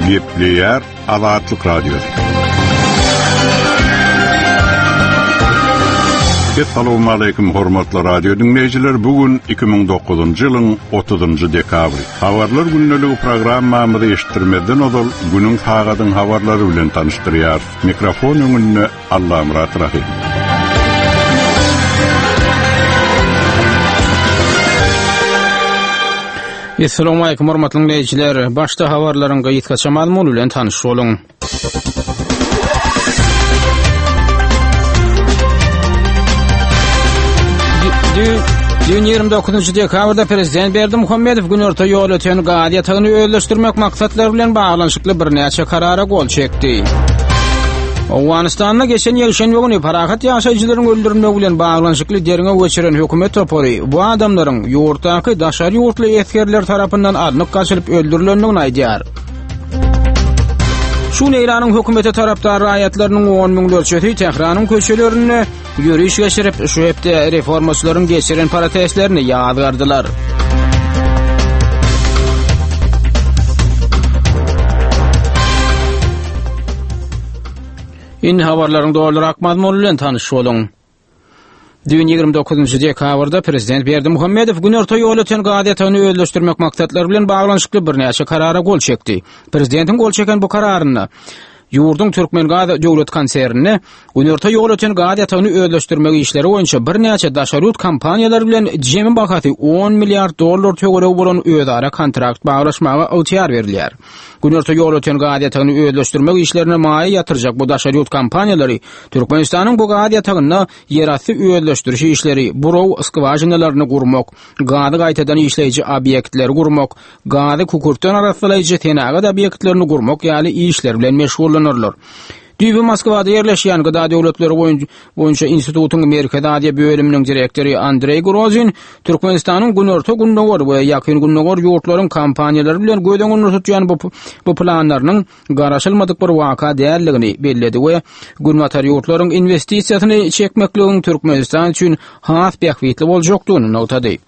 Gepleyer Azatlyk Radiosu. Assalamu alaykum hormatly radio dinleyijiler. Bugün 2009-njy ýylyň 30-njy dekabry. Habarlar günneligi programmamyzy eşitdirmeden odal günüň hagadyň habarlary bilen tanışdyrýar. Mikrofon öňünde Allah Murat Rahim. Assalamu alaykum hormatly dinleyijiler. Başda habarlaryňa ýetgeçemän bilen tanış boluň. Dün 29-njy dekabrda Prezident Berdimuhammedow gün orta ýol öten gaýa tagyny öýleşdirmek maksatlary bilen baglanyşykly bir näçe karara gol çekdi. Awganistanda geçen ýyl şenbe güni parahat ýaşaýjylaryň öldürülmegi bilen baglanyşykly deriňe geçiren hökümet topory bu adamlaryň ýurtdaky daşary ýurtly etkerler tarapyndan alnyp gaçylyp öldürilendigini aýdýar. Şu Iranyň hökümeti tarapdar raýatlarynyň 10 000 ölçeti Tehranyň köşelerini ýürüş geçirip şu hepde reformaçylaryň geçiren protestlerini ýadgardylar. İn habarlaryň dolary akmady bilen tanış boluň. Dün 29-njy dekabrda Prezident Berdimuhammedow gün orta ýol öten gaýatyny öýleşdirmek maksatlary bilen baglanyşykly bir näçe karara gol çekdi. Prezidentiň gol çeken bu kararyny Ýurdun Türkmen Gaýa döwlet konserni gün orta ýol öten gaýatyny öýleşdirmek işleri boýunça bir näçe daşaryut kompaniýalar bilen jemi bakaty 10 milliard dollar töwereg bolan öýdara kontrakt baglaşmaga awtyar berilýär. Gün orta ýol öten gaýatyny öýleşdirmek işlerine maýa ýatyrjak bu daşaryut kompaniýalary Türkmenistanyň bu gaýatyny ýerasty öýleşdiriş işleri, burov skvajinalaryny gurmak, gaýda gaýtadan işleýiji obýektleri gurmak, gaýda kukurtdan arasyndaky tenaga obýektlerini gurmak ýaly işler bilen meşgul Düýbi Moskwada ýerleşýän Gıda döwletleri boýunça institutyň Merkezdaýa bölüminiň direktori Andrey Grozin Türkmenistanyň gün orta günnäwar we ýakyn günnäwar ýurtlaryň kompaniýalary bilen gödeňini tutýan bu planlarynyň garaşylmadyk bir waka däldigini belledi we gün watar ýurtlaryň investisiýasyny çekmekligiň Türkmenistan üçin has beýikli boljakdygyny notady.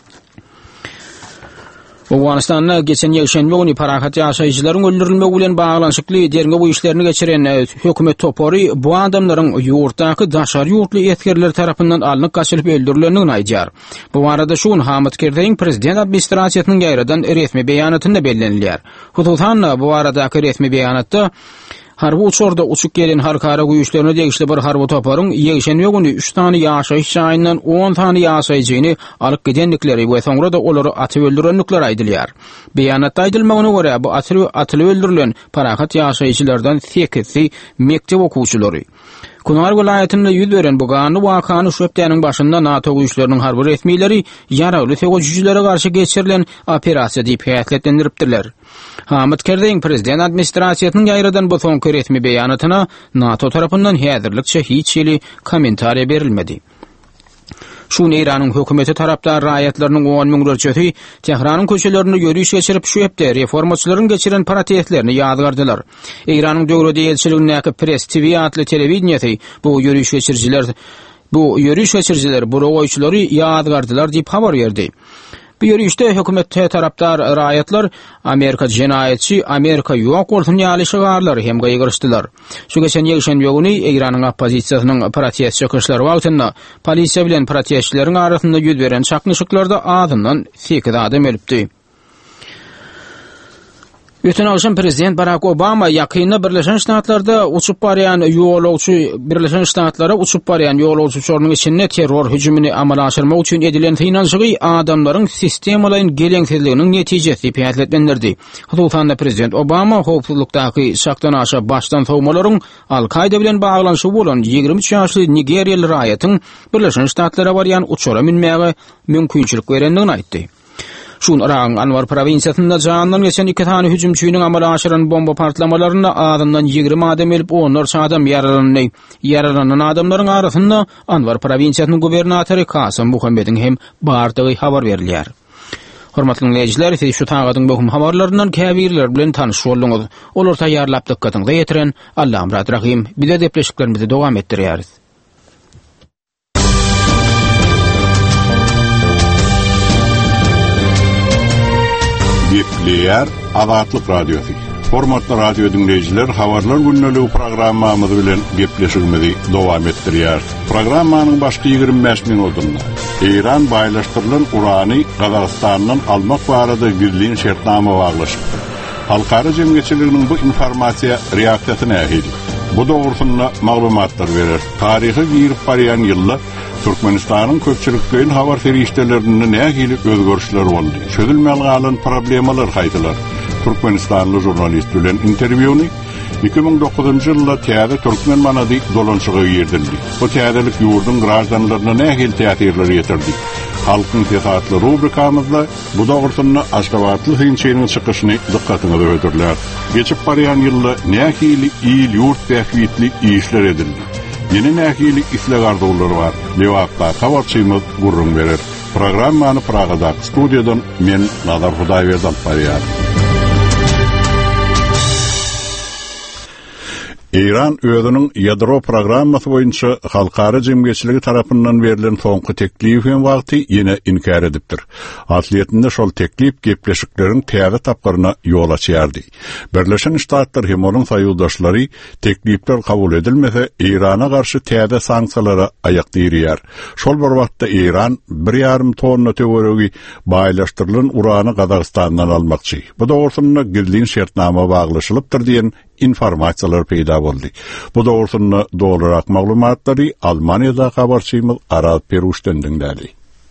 Awganistanda geçen ýyl şenbe güni parahat ýaşaýjylaryň öldürilmegi bilen baglanyşykly deriňe bu işlerini geçiren hökümet topory bu adamlaryň ýurtdaky daşary ýurtly etkerler tarapyndan alnyp gaçylyp öldürilendigini aýdýar. Bu barada şu Hamid Kerdeň prezident administrasiýasynyň gaýradan resmi beýanatynda bellenilýär. Hususan bu baradaky resmi beýanatda harby uçurda uçup gelen harkara güýçlerine degişli bir harby toparyň ýeşenme güni 3 tane ýaşaýyş şaýyndan 10 tane ýaşaýjyny alyp gidendikleri we soňra da olary atyp öldürenlikleri aýdylýar. Beýanatda aýdylmagyna görä bu atyp öldürilen parahat ýaşaýjylardan 8-i mektep okuwçylary. Kunar vilayetinde ýüz beren bu gany wakany şöpdäniň başynda NATO güýçleriniň harby resmiýleri ýaraly terrorçylere garşy geçirilen operasiýa diýip häýetlendiripdiler. Hamid Kerdeň prezident administrasiýasynyň ýaýradan bu soňky resmi beýanatyna NATO tarapyndan häzirlikçe hiç ýyly kommentariýa berilmedi. Şu Iranyň hökümeti tarapdar raýatlarynyň 10 000 ölçeti Tehranyň köşelerini ýürüş geçirip şu hepde reformaçylaryň geçiren protestlerini ýadgardylar. Iranyň döwlet elçiligindäki Press TV adly telewiziýasy bu ýürüş geçirjiler bu roýçylary ýadgardylar diýip habar berdi. Bu ýürüşde hökümet tarapdar raýatlar Amerika jenaýetçi, Amerika ýok bolsun ýaly şygarlary hem gaýgyrşdylar. Şu geçen ýyl şenbe güni Iranyň oppozisiýasynyň protest çykyşlary wagtynda polisiýa bilen protestçileriň arasynda ýüz beren çaknyşyklarda adından 8 adam ölüpdi. Öten akşam Prezident Barack Obama ýakynda Birleşen Ştatlarda uçup barýan ýolagçylaryň içinde terror hüjümini amala aşyrmak üçin edilen finansiýy adamlaryň sistemalaryň geleňsizliginiň netijesi diýip Hususan Prezident Obama howpsuzlukdaky şakdan aşa başdan sowmalaryň Al-Qaida bilen baglanyşy bolan 23 ýaşly Nigeriýaly raýatyň Birleşen Ştatlara barýan uçura minmäge mümkinçilik berendigini aýtdy. Şun Iran Anwar provinsiýasynda jandan geçen 2 tane hüjümçüniň amala aşyran bomba partlamalaryna adamdan 20 adam ölüp 10 adam ýaralandy. Ýaralanan adamlaryň arasynda Anwar provinsiýasynyň gubernatory Kasım Muhammediň hem bardygy habar berilýär. Hormatly dinleyijiler, siz şu taýgadyň bu habarlaryndan käbirler bilen tanış bolduňyz. Olar taýýarlap dikkatyňizi ýetiren Allah Murat Rahim bize depleşiklerimizi dowam etdirýäris. Gepleyer Azatlyk Radiosu. Hormatly radio dinleyijiler, habarlar günneligi programmamyz bilen gepleşigimizi dowam etdirýär. Programmanyň başky 25 minutunda İran baýlaşdyrylan urany Gazagstandan almak barada birliğin şertnama baglaşypdyr. Halkara jemgyýetçiliginiň bu informasiýa reaksiýasyny nähili? Bu dogrusyna maglumatlar berer. Taryhy girip barýan ýyllar Türkmenistanyň köpçülikden habar ferişdelerinde nähili özgörüşler boldy. Çözülmeli galan problemalar haýdylar. Türkmenistanly jurnalist bilen interwýuny 2009-njy ýylda täze türkmen manady dolanşygy ýerdildi. Bu täzelik ýurdun grażdanlaryna nähili täsirler ýetirdi. Halkyň tesaatly rubrikamyzda bu dogrusyna Aşgabatly hynçynyň çykyşyny dikkatyňize öýdürler. Geçip barýan ýylda nähili ýyl ýurt täfwitli işler edildi. Yeni nähili isleg arzuwlary bar. Lewapda habarçymyz gurrun berer. Programmany Pragada studiýadan men Nazar Hudaýberdi alyp barýar. İran özünün yadro programması boyunca halkara jemgyýetçiligi tarapyndan berilen soňky teklifiň wagty ýene inkar edipdir. Asliyetinde şol teklif gepleşikleriň täze tapgyryna ýol açýardy. Birleşen Ştatlar hem onuň saýyldaşlary teklifler kabul edilmese İrana garşy täze sanksiýalara aýak dirýär. Şol bir wagtda İran 1,5 tonna töweregi baýlaşdyrylan urany Gazagstandan almakçy. Bu dogrusyna girliň şertnama baglaşylypdyr diýen informasiýalar peýda boldy. Bu dogrusyna dolarak maglumatlary Almaniýada habarçymyz Aral Peruşdan dinlädi.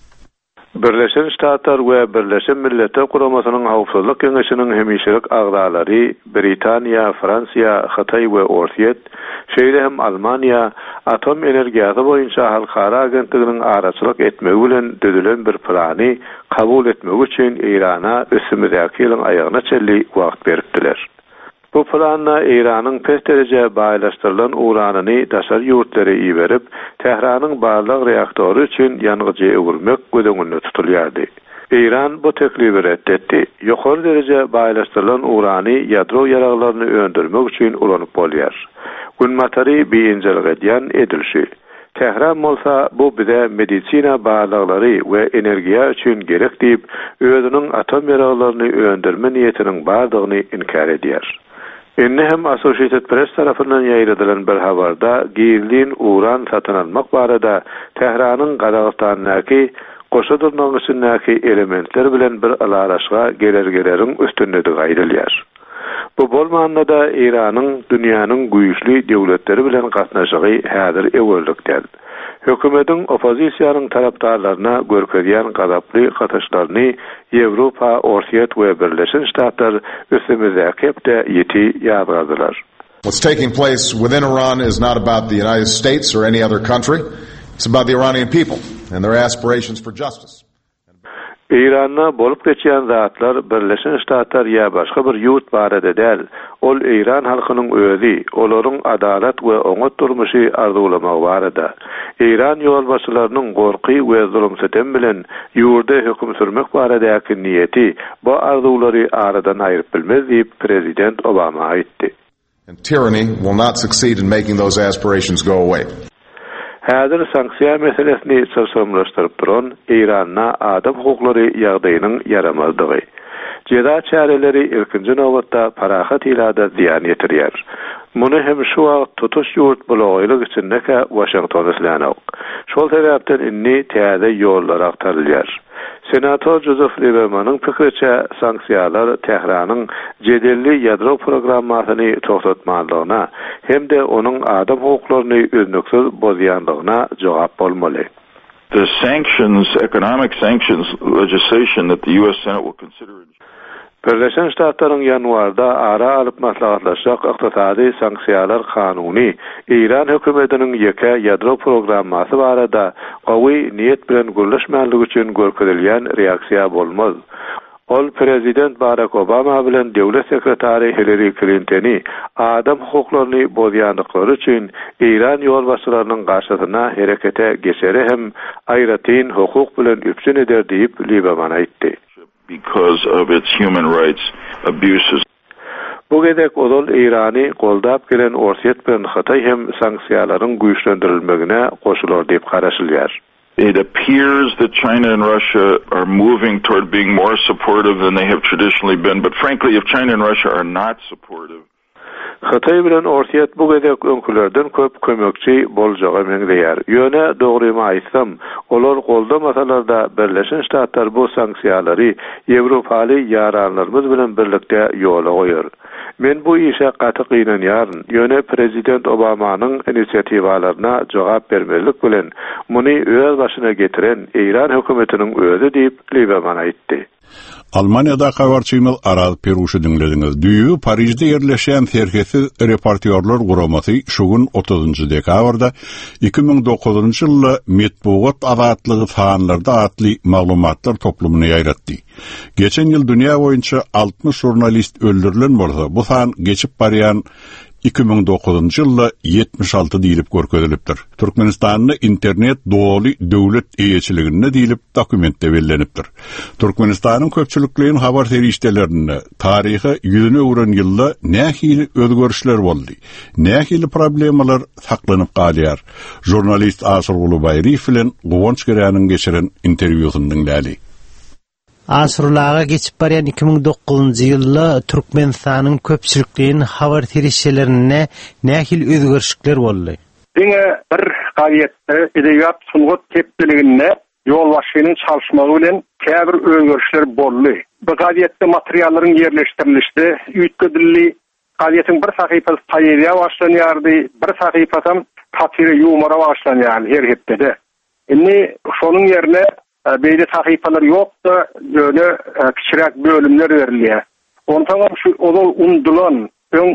Birleşen Ştatlar we Birleşen Milletler Guramasynyň Hawpsuzlyk Keňeşiniň hemişelik agdalary Britaniýa, Fransiýa, Hatay we Orsiýet, şeýle hem Almaniýa atom energiýasy boýunça halkara agentliginiň araçylyk etmegi bilen düzülen bir plany kabul etmek üçin Irana ösümdäki ýylyň aýagyna çelli wagt beripdiler. Bu planla İran'ın pes derece baýlaşdyrylan uranyny daşar ýurtlary iberip, Tehranyň barlyk reaktory üçin ýanygyjy öwürmek gödöňünde tutulýardy. İran bu teklifi reddetdi. Ýokary derece baýlaşdyrylan urany ýadro ýaraglaryny öndürmek üçin ulanyp bolýar. Günmatary biýinjelik edýän edilşi. Tehran bolsa bu bize medisina barlyklary we energiýa üçin gerek diýip, özüniň atom ýaraglaryny öndürme niýetiniň bardygyny inkar edýär. Enne hem Associated Press tarafından yayınlanan bir habarda giyirliğin uran satın almak barada Tehranyň Gazagstanyňky goşadyrnagysyndäki elementler bilen bir alaraşga gelergelerin üstünligi aýdylýar. Bu bolmanda da İranyň dünýäniň güýçli döwletleri bilen gatnaşygy häzir ewellikden. Hökümetiň opozisiýanyň tarapdarlaryna görkezýän gazaply gataşlaryny Ýewropa, Orsiýet we Birleşen Ştatlar ösümizäki hepde ýeti ýabradylar. What's taking place within Iran is not about the United States or any other country. It's about the Iranian people and their aspirations for justice. İranna bolup geçýän zatlar Birleşen Ştatlar ýa başga bir ýurt barada däl, ol İran halkynyň özi, olaryň adalet we oňat durmuşy arzulamak barada. İran ýolbaşçylarynyň gorky we zulüm setem bilen ýurda höküm sürmek baradaky niýeti bu arzulary aradan aýryp bilmez diýip Prezident Obama aýtdy. And tyranny will not succeed in making those aspirations go away. Häzir sanksiýa meselesini sırsamlaşdyryp duran İranna adam hukuklary ýagdaýynyň yaramazdygy. Jeda çäreleri ilkinji nowatda parahat ýylada ziýan ýetirýär. Muny hem şu wagt tutuş ýurt bulagylyk içindäki Washington islenok. Şol sebäpden inni täze ýollar aktarylýar. Senator Joseph Lieberman'ın pikirçe sanksiyalar Tehranyň jedelli ýadro programmasyny toktatmalygyna hem de onun adam hukuklaryny üznüksiz bozýanlygyna jogap bolmaly. The sanctions, economic sanctions legislation that the U.S. Senate will consider. Birleşen Ştatlaryň ýanwarda ara alyp maslahatlaşjak ykdysady sanksiýalar kanuny İran hökümetiniň ýeke ýadro programmasy barada gowy niýet bilen gürleşmänligi üçin görkezilýän reaksiýa bolmaz. Ol Prezident Barack Obama bilen döwlet sekretary Hillary Clinton'y adam hukuklaryny bozýanlyklary üçin İran ýolbaşçylarynyň garşysyna herekete geçeri hem aýratyn hukuk bilen üpsün eder diýip Lieberman aýtdy. Because of its human rights abuses. Bu gedek odol İrany goldap gelen Orsiýet bilen Hatay hem sanksiýalaryň güýçlendirilmegine goşular diýip garaşylýar. It appears that China and Russia are moving toward being more supportive than they have traditionally been. But frankly, if China and Russia are not supportive, Hatay bilen ortiyat bu gedek öňkülerden köp kömekçi boljagy meňdeýär. Ýöne dogrymy aýtsam, olar goldamasalarda Birleşen Ştatlar bu sanksiýalary Ýewropaly ýaranlarymyz bilen birlikde ýola goýar. Men bu işe gaty gynanýaryn. Ýöne Prezident Obamanyň inisiatiwalaryna jogap bermelik bilen muny öz başyna getiren İran hökümetiniň özi diýip Lieberman aýtdy. Almanya'da habarçymyz Araz Peruşy dinlediňiz. Düýü Parisde ýerleşen serhesi reportýorlar guramasy şugun 30 dekabrda 2009-njy ýylda Medpugat azatlygy sanlarda atly maglumatlar toplumyny ýaýratdy. Geçen ýyl dünýä boýunça 60 jurnalist öldürilen bolsa, bu san geçip barýan 2009-njy ýylda 76 diýilip görkezilipdir. Türkmenistanyň internet doly döwlet eýeçiligine diýilip dokumentde bellenipdir. Türkmenistanyň köpçülikliğin habar serişdelerinde tarihi ýüzüne uğran ýylda nähili özgörüşler boldy. Nähili problemalar saklanyp galýar. Jurnalist Asır Gulubayriýew bilen Gowonç Geranyň geçiren interwýusyny dinläli. Asırlağa geçip baryan 2009-njy ýylda Türkmenistanyň köpçülikliğin habar serişdelerine nähili özgörüşler boldy. Diňe bir gaýetde edebiyat sungat tepkiliginde yol başynyň çalışmagy bilen käbir özgörüşler boldy. Bu gaýetde materiallaryň ýerleşdirilişi üýtgedildi. Gaýetin bir sahypasy taýýa başlanýardy, bir sahypasy tatyry ýumara başlanýardy her hepde. Indi şonuň ýerine beýle sahypalar ýokda, ýöne kiçirek bölümler berilýär. Ondan şu ol undulan, öň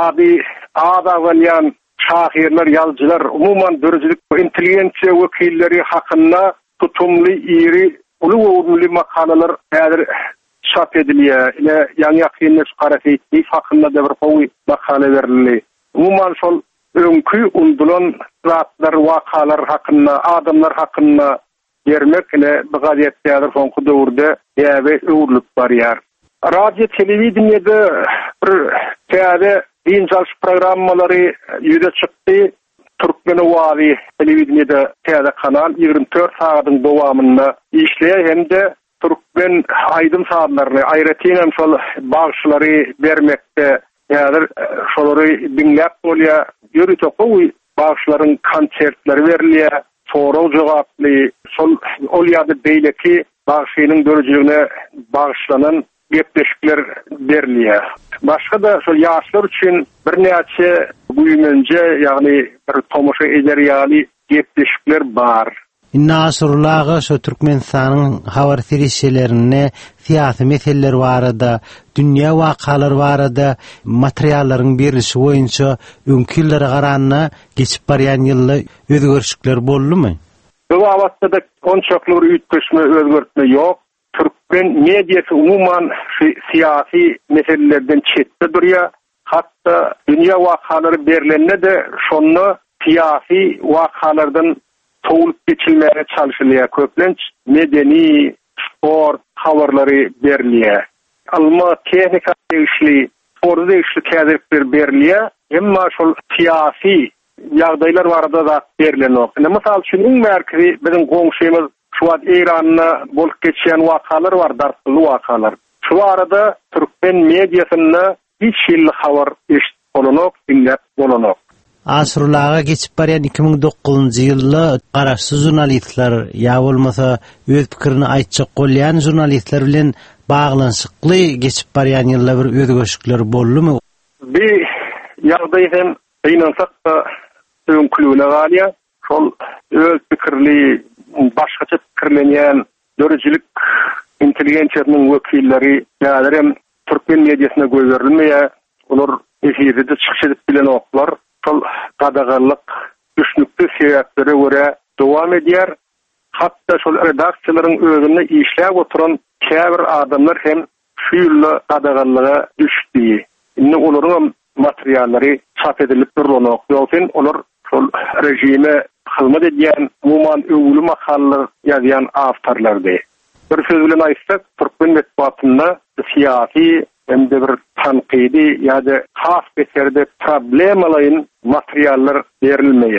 adagalyan şahirler, ýazgylar, umumyň dörjülik intelligensiýa wekilleri hakynda tutumly iri uly makalalar häzir çap edilýär. Ine ýani ýakynly garaty hakynda da bir gowy makala berildi. Umumyň şol öňkü undulan zatlar, wakalar hakynda, adamlar hakynda yermek ile bu gazetler soňky döwürde ýa-da öwürlük barýar. Radio telewizionyada bir täze diňsal programmalary ýüze çykdy. Türkmenowaly telewizionyada täze kanal 24 sagatyň dowamında işleýär hemde Türkmen aýdym saatlaryny aýratynam şol bagşlary bermekde ýa-da şolary dinläp bolýar. Ýöri tokowy bagşlaryň konsertleri berilýär. Soraw jogaply şol ol ýa-da beýleki bagşynyň dörjüne bagşlanan gepleşikler berilýär. Başga da şol ýaşlar üçin bir näçe güýmünje ýagny bir tomoşa ejerýaly gepleşikler bar. Nasrullah şu Türkmenistanyň habar serişdelerine siýasy meseleler barada, dünýä wakalar barada materiallaryň berilişi boýunça öňkü ýyllary garanna geçip barýan ýylda özgörüşler boldymy? Bu wagtda da onçakly bir üýtgeşme özgörtme ýok. Türkmen mediýasy umumyň siýasy meselelerden çetde durýar. Hatda dünýä wakalary berilende de şonu siýasy wakalardan toğulup geçilmeye çalışılıyor. Köplenç medeni, spor haberleri berilýär. Alma tehnika işli, sporda işli käzekler berilýär. Emma şol siýasy ýagdaýlar barada da berilenok. Mesal üçin iň merkezi biziň goňşymyz şu wagt Iranyna bolup geçen wakalar bar, dartly wakalar. Şu arada Türkmen mediýasynda hiç ýyl habar eşit bolanok, dinläp bolanok. Asırlağa geçip baryan 2009-njy ýylda garaşsy jurnalistler ýa bolmasa öz pikirini aýtjak bolýan jurnalistler bilen baglanşykly geçip baryan ýylda bir özgörüşler boldymy? Bir ýagdaý hem beýnansak da öňkülüne galýar. Şol öz pikirli, başgaça pikirlenýän dörjülik intelligensiýanyň wekilleri ýa-da Türkmen mediýasyna göwerilmeýär. Olar efirde çykyş edip bilen oklar. Şol gadagarlyk düşnükli sebäplere görä dowam edýär. Hatda şol redaksiýalaryň özüne işläp oturan käbir adamlar hem şu ýylla gadagarlyga düşdi. Indi olaryň materiallary çap edilip durýan ýokyn olar şol rejime hyzmat edýän umumyň öwlü makallalar ýazýan awtorlardy. Bir söz bilen aýtsak, Türkmen medeniýetinde siýasy hem de bir tanqidi ýa-da has beserde problemalaryň materiallar berilmeýär.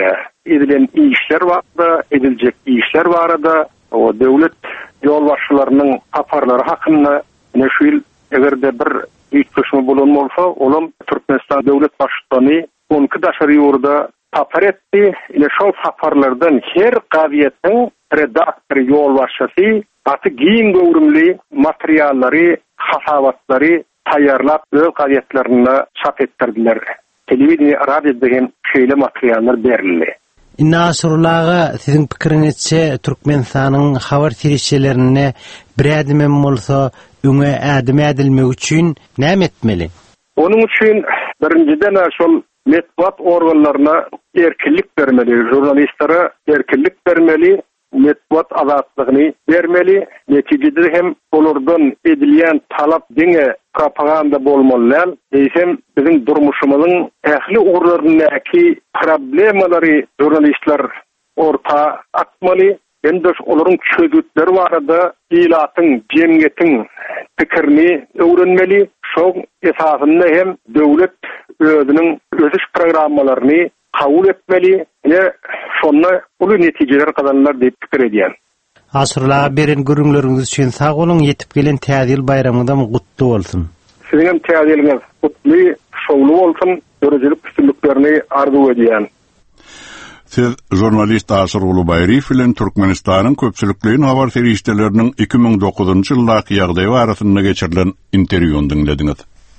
edilen işler vardı, edilecek işler vardı. O devlet yol başçılarının taparları hakkında ne şu yıl egerde bir itkışma bulunmolsa, olam Türkmenistan devlet başçılarını 12 daşarı yurda tapar etti. Ile şol taparlardan her qaviyetin redaktörü yol başçısı atı giyin gövrümlü materyalları, hasavatları tayarlap öz qaviyetlerini çap ettirdiler. Televizyon, radyodan şöyle materyaller berildi. Nasrullaga sizin pikirinizce Türkmenistan'ın habar tirişçilerine bir adım olsa öňe adım edilmek üçin näme etmeli? Onun için birinciden şol metbuat organlarına erkinlik vermeli, jurnalistlere erkinlik vermeli, metbuat azatlığını vermeli. Neticede hem olurdan edilen talap dine propaganda bolmalı. Hem bizim durmuşumuzun ehli uğurlarındaki problemaları jurnalistler orta atmalı. Hem de onların çözütleri vardı. İlatın, cemiyetin fikrini öğrenmeli. Şu esasında hem devlet özünün özüş programmalarını kabul etmeli. Ve sonra ulu neticeler kazanırlar deyip fikir ediyen. Asırlağa beren görünleriniz üçün sağ olun, yetip gelen Täze bayramında mı kutlu olsun? Sizin hem Täze'liňiz kutlu, şowlu olsun, görüjülük üstünlüklerini arzu ediyen. Siz jurnalist Asır Ulubayriýew bilen Türkmenistanyň köpçülikliğin habar terişdelerinin 2009-njy ýyldaky ýagdaýy barasynda geçirilen interwýuny dinlediňiz.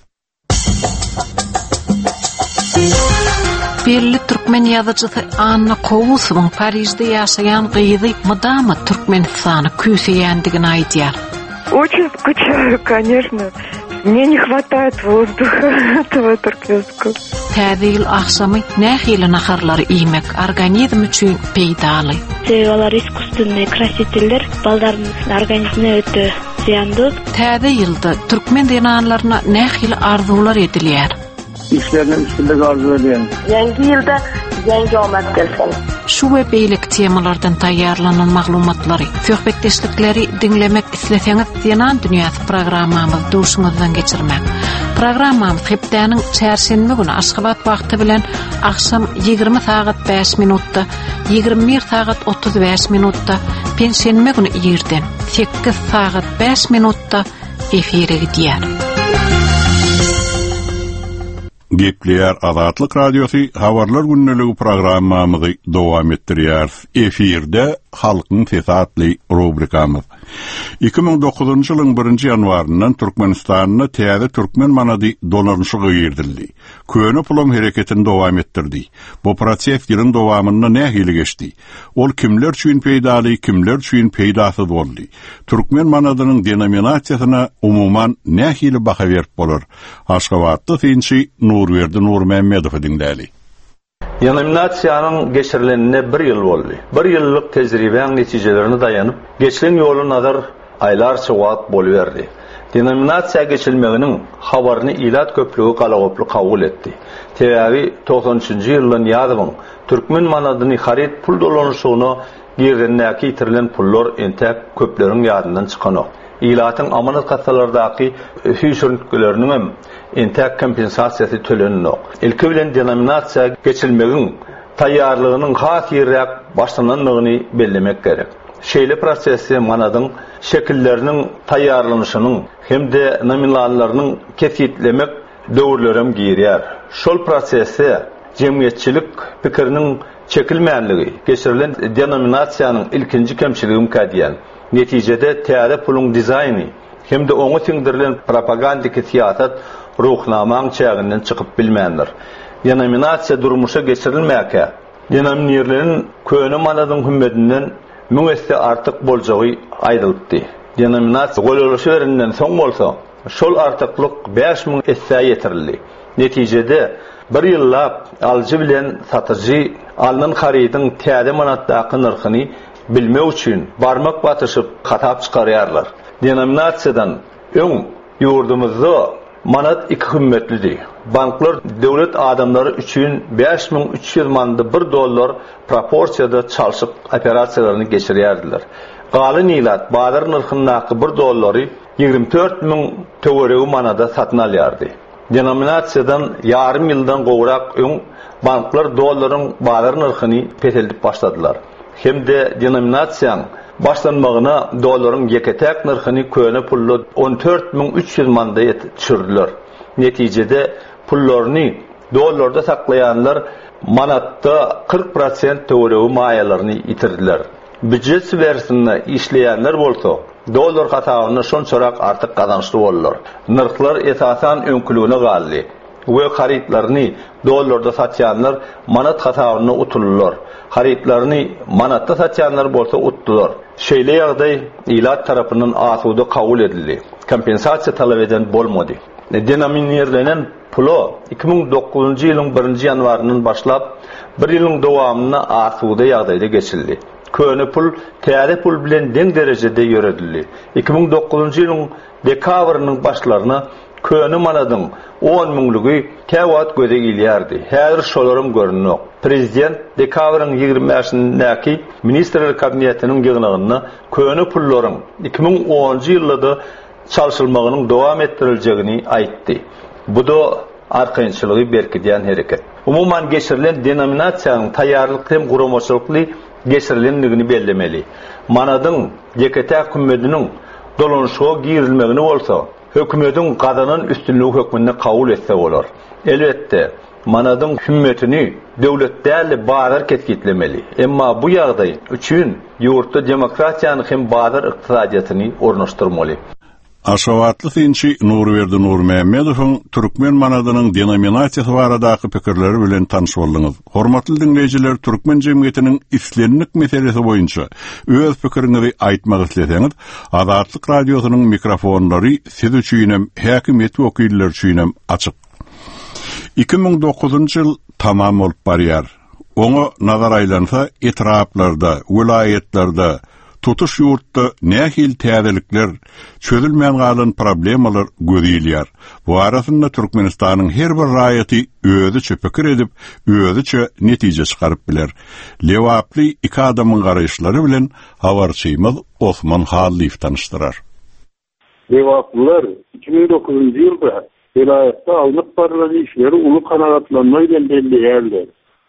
Belli Türkmen ýazgıçysy Anna Kovusowyň Parijde ýaşaýan gyzy mudama Türkmenistany küýseýändigini aýdýar. Очень скучаю, конечно. Мне не хватает воздуха этого Türkmenistana. Täze ýyl akşamy nähili naharlary iýmek organizm üçin peýdaly. Sevalar искусственные красителер балдарымыздын организмине öte ziyandy. Täze ýylda türkmen dinanlaryna nähili arzular edilýär. İşlerine üstünlük arzu ediyen. Yangi ýylda yangi omad gelsin. Şu we beýlik temalardan taýýarlanan maglumatlary, söhbetdeşlikleri dinlemek isleseňiz Dinan Dünýäsi programmamyzy duşuňyzdan geçirmek. Programmamyz hepdeniň çarşembe güni Aşgabat wagty bilen akşam 20 saat 5 minutda, 21 saat 35 minutda, pensiýenme güni ýerden 8 saat 5 minutda efire gidýär. Gepleýär Azatlyk radiosu habarlar günneligi programmamyzy dowam etdirýär. Efirde halkyň sesi adly rubrikamyz. 2009-njy ýylyň 1-nji ýanwaryndan Türkmenistanyna täze türkmen manady donanşy gyrdyly. Köne pulum hereketini dowam etdirdi. Bu proses ýylyň dowamynda nähili geçdi? Ol kimler üçin peýdaly, kimler üçin peýdasy boldy? Türkmen manadynyň denominasiýasyna umuman nähili baha berip bolar? Aşgabatda finçi Nurberdi Nurmemmedow dinläli. Denominasiýanyň geçirilenine 1 ýyl boldy. 1 ýyllyk tejribeň netijelerine daýanyp, geçilen ýoly nazar aýlarça wagt boluberdi. Denominasiýa geçilmeginiň habaryny ilat köplügi galagoply kabul etdi. Täze 90-njy ýylyň ýadybyň türkmen manadyny harit pul dolanşygyna girdiňäki ýitirilen pullar entek köpleriň ýadyndan çykany. İlatyň amanat kassalardaky hüýşürlikleriniň hem entek kompensasiýasy tölenýär. Ilki bilen denominasiýa geçilmegiň taýýarlygynyň has ýerräk başlananlygyny bellemek gerek. Şeýle prosesi manadyň şekilleriniň taýýarlanyşynyň hemde nominallarynyň kesitlemek döwürlerem girýär. Şol prosesi jemgyýetçilik pikiriniň çekilmänligi geçirilen denominasiýanyň ilkinji kemçiligi kädiýär. Neticede täze pulun dizaýny hemde oňa siňdirilen propagandik siýasat ruhnamaň çäginden çykyp bilmändir. Denominasiýa durmuşa geçirilmäke, denominirlerin köne manadyň hümmetinden müňeste artyk boljagy aýdylypdy. Denominasiýa gololuşyrynden soň bolsa, şol artyklyk 5000 esse ýetirildi. Neticede bir ýyllap alyjy bilen satyjy alynan haridyň täze manatdaky narhyny bilmek üçin barmak batyşyp hatap çykarýarlar. Denominasiýadan öň ýurdumyzda manat iki hümmetlidir. Banklar devlet adamları üçün 5300 manada $1 proporsiýada çalşyp operasiýalaryny geçirýärdiler. Galan ilat bazar narhynyňky $1 24.000 töweregi manada satyn alýardy. Denominasiýadan yarım ýyldan gowrak öň banklar doların bazar narxını peteldip başladılar. Hem de denominasiyan başlanmağına doların yeketek narxını köne pullu 14.300 mandaya düşürdüler. Neticede pullarını dolarda saklayanlar manatta 40% töreği mayalarını yitirdiler. Büdjet versiyonuna işleyenler bolsa dolar hatawyny şonçarak artık kazançlı bollar. Narxlar esasan önkülüğüne galdy. We haritlaryny dolarda satýanlar manat hatawyny utulurlar. Haritlaryny manatta satýanlar bolsa utdular. Şeýle ýagdaý ilat tarapyndan asuda kabul edildi. Kompensasiýa talap eden bolmady. Denominirlenen pulo 2009-njy ýylyň 1-nji ýanwarynyň başlap 1 ýylyň dowamyna asuda ýagdaýda geçildi. Köne pul täze pul bilen deň derejede ýöredildi. 2009-njy ýylyň dekabrynyň başlaryna köne manadyň 10 miňligi täwat göze gilýärdi. Häzir şolaryň görünýär. Prezident dekabryň 25-näki ministrler kabinetiniň ýygnagyna köne pullaryň 2010-njy ýylda çalışylmagynyň dowam etdirileceğini aýtdy. Bu da arkaňçylygy berkidýän hereket. Umuman geçirilen denominasiýanyň taýýarlyk hem guramaçylykly geçirilenligini bellemeli. Manadyň yeketek hükümetiniň dolanşyga girilmegini bolsa, hökümetiň gadanyn üstünligi hökmünde kabul etse bolar. Elbetde manadyň hükümetini döwlet däli bazar ketkitlemeli. Emma bu ýagdaý üçin ýurtda demokratiýany hem bazar ykdysadyýatyny ornaşdyrmaly. Aşawatly synçy Nurberdi Nurmehmedowyň türkmen manadynyň denominasiýasy baradaky pikirleri bilen tanyş boldyňyz. Hormatly dinleýijiler, türkmen jemgyýetiniň islenlik meselesi boýunça öz pikiriňizi aýtmak isleseňiz, Azatlyk radiosynyň mikrofonlary siz üçin hem häkimet wekilleri üçin hem açyk. 2009-njy ýyl tamam bolup barýar. Oňa nazar aýlansa, etraplarda, vilayetlarda tutuş ýurtda nähil täzelikler, çözülmeýän galan problemalar gözýilýär. Bu arasynda Türkmenistanyň her bir raýaty özüçe pikir edip, özüçe netije çykaryp biler. Lewaply iki adamyň garaýşlary bilen habarçymyz Osman Halliýew tanışdyrar. Lewaplylar 2009-njy ýylda vilayetde alınıp barılan işleri ulu kanagatlanma ile belirlerler.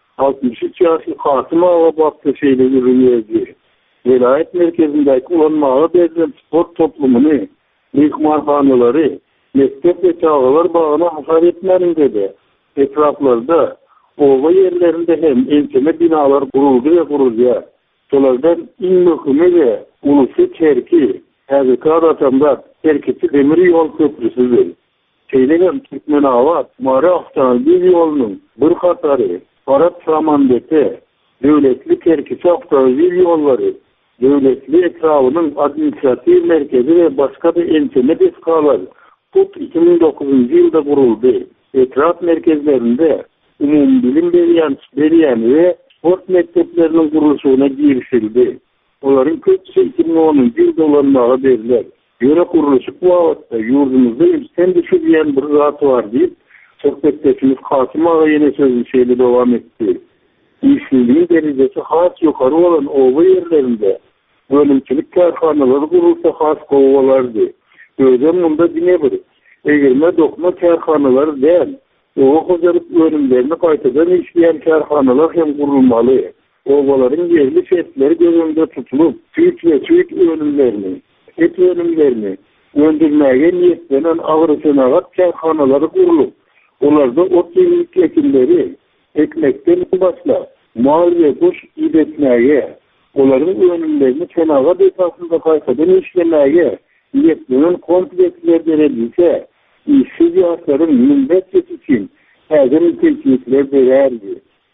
63 yaşlı Kasım Ağa baktı şeyle yürüyeceği. Vilayet merkezindeki ulanmağa verilen sport toplumunu, mihmanhaneleri, mektep ve çağlar bağına hasar etmenin dedi. Etraflarda, ova yerlerinde hem enseme binalar kuruldu ve kurulacak. Solardan İmmühüme ve Ulusu Kerki, HZK Ratam'da Kerkisi Demir Yol Köprüsüdür. Şeyleyen Türkmen Avat, Mara Avtomobil yolunun bir katarı, Arap Samandete, devletli Kerkisi Avtomobil yolları, devletli etrafının administratif merkezi ve başka bir enseme deskalar PUT 2009 yılda kuruldu. Etraf merkezlerinde umum bilim veriyen ve sport mekteplerinin kuruluşuna girişildi. Onların kötüsü 2010 yılda olanmağa veriler. Göre kuruluşu bu avatta yurdumuzda üstten düşürüyen bir zat var deyip sohbetleşimiz Kasım Ağa yine sözü devam etti. İşsizliğin derecesi has yukarı olan ova yerlerinde bölümçülük kârhanaları kurulsa has kovalardı. Özden bunda dinebir. Egirme dokma kârhanaları değil, ova kocalık bölümlerini kaytadan işleyen kârhanalar hem kurulmalı. Ovaların yerli şertleri göz önünde tutulup, süt ve süt ürünlerini, et ürünlerini öndürmeye niyetlenen ağır senagat kârhanaları kurulup, onlarda ot yenilik ekinleri, ekmekten başla, mal ve kuş idetmeye, onların ürünlerini senagat esasında kaytadan işlemeye, niyetlenen kompleksler verilse, işsiz yaşların mümbetçesi için hazır nitelikler vererdi.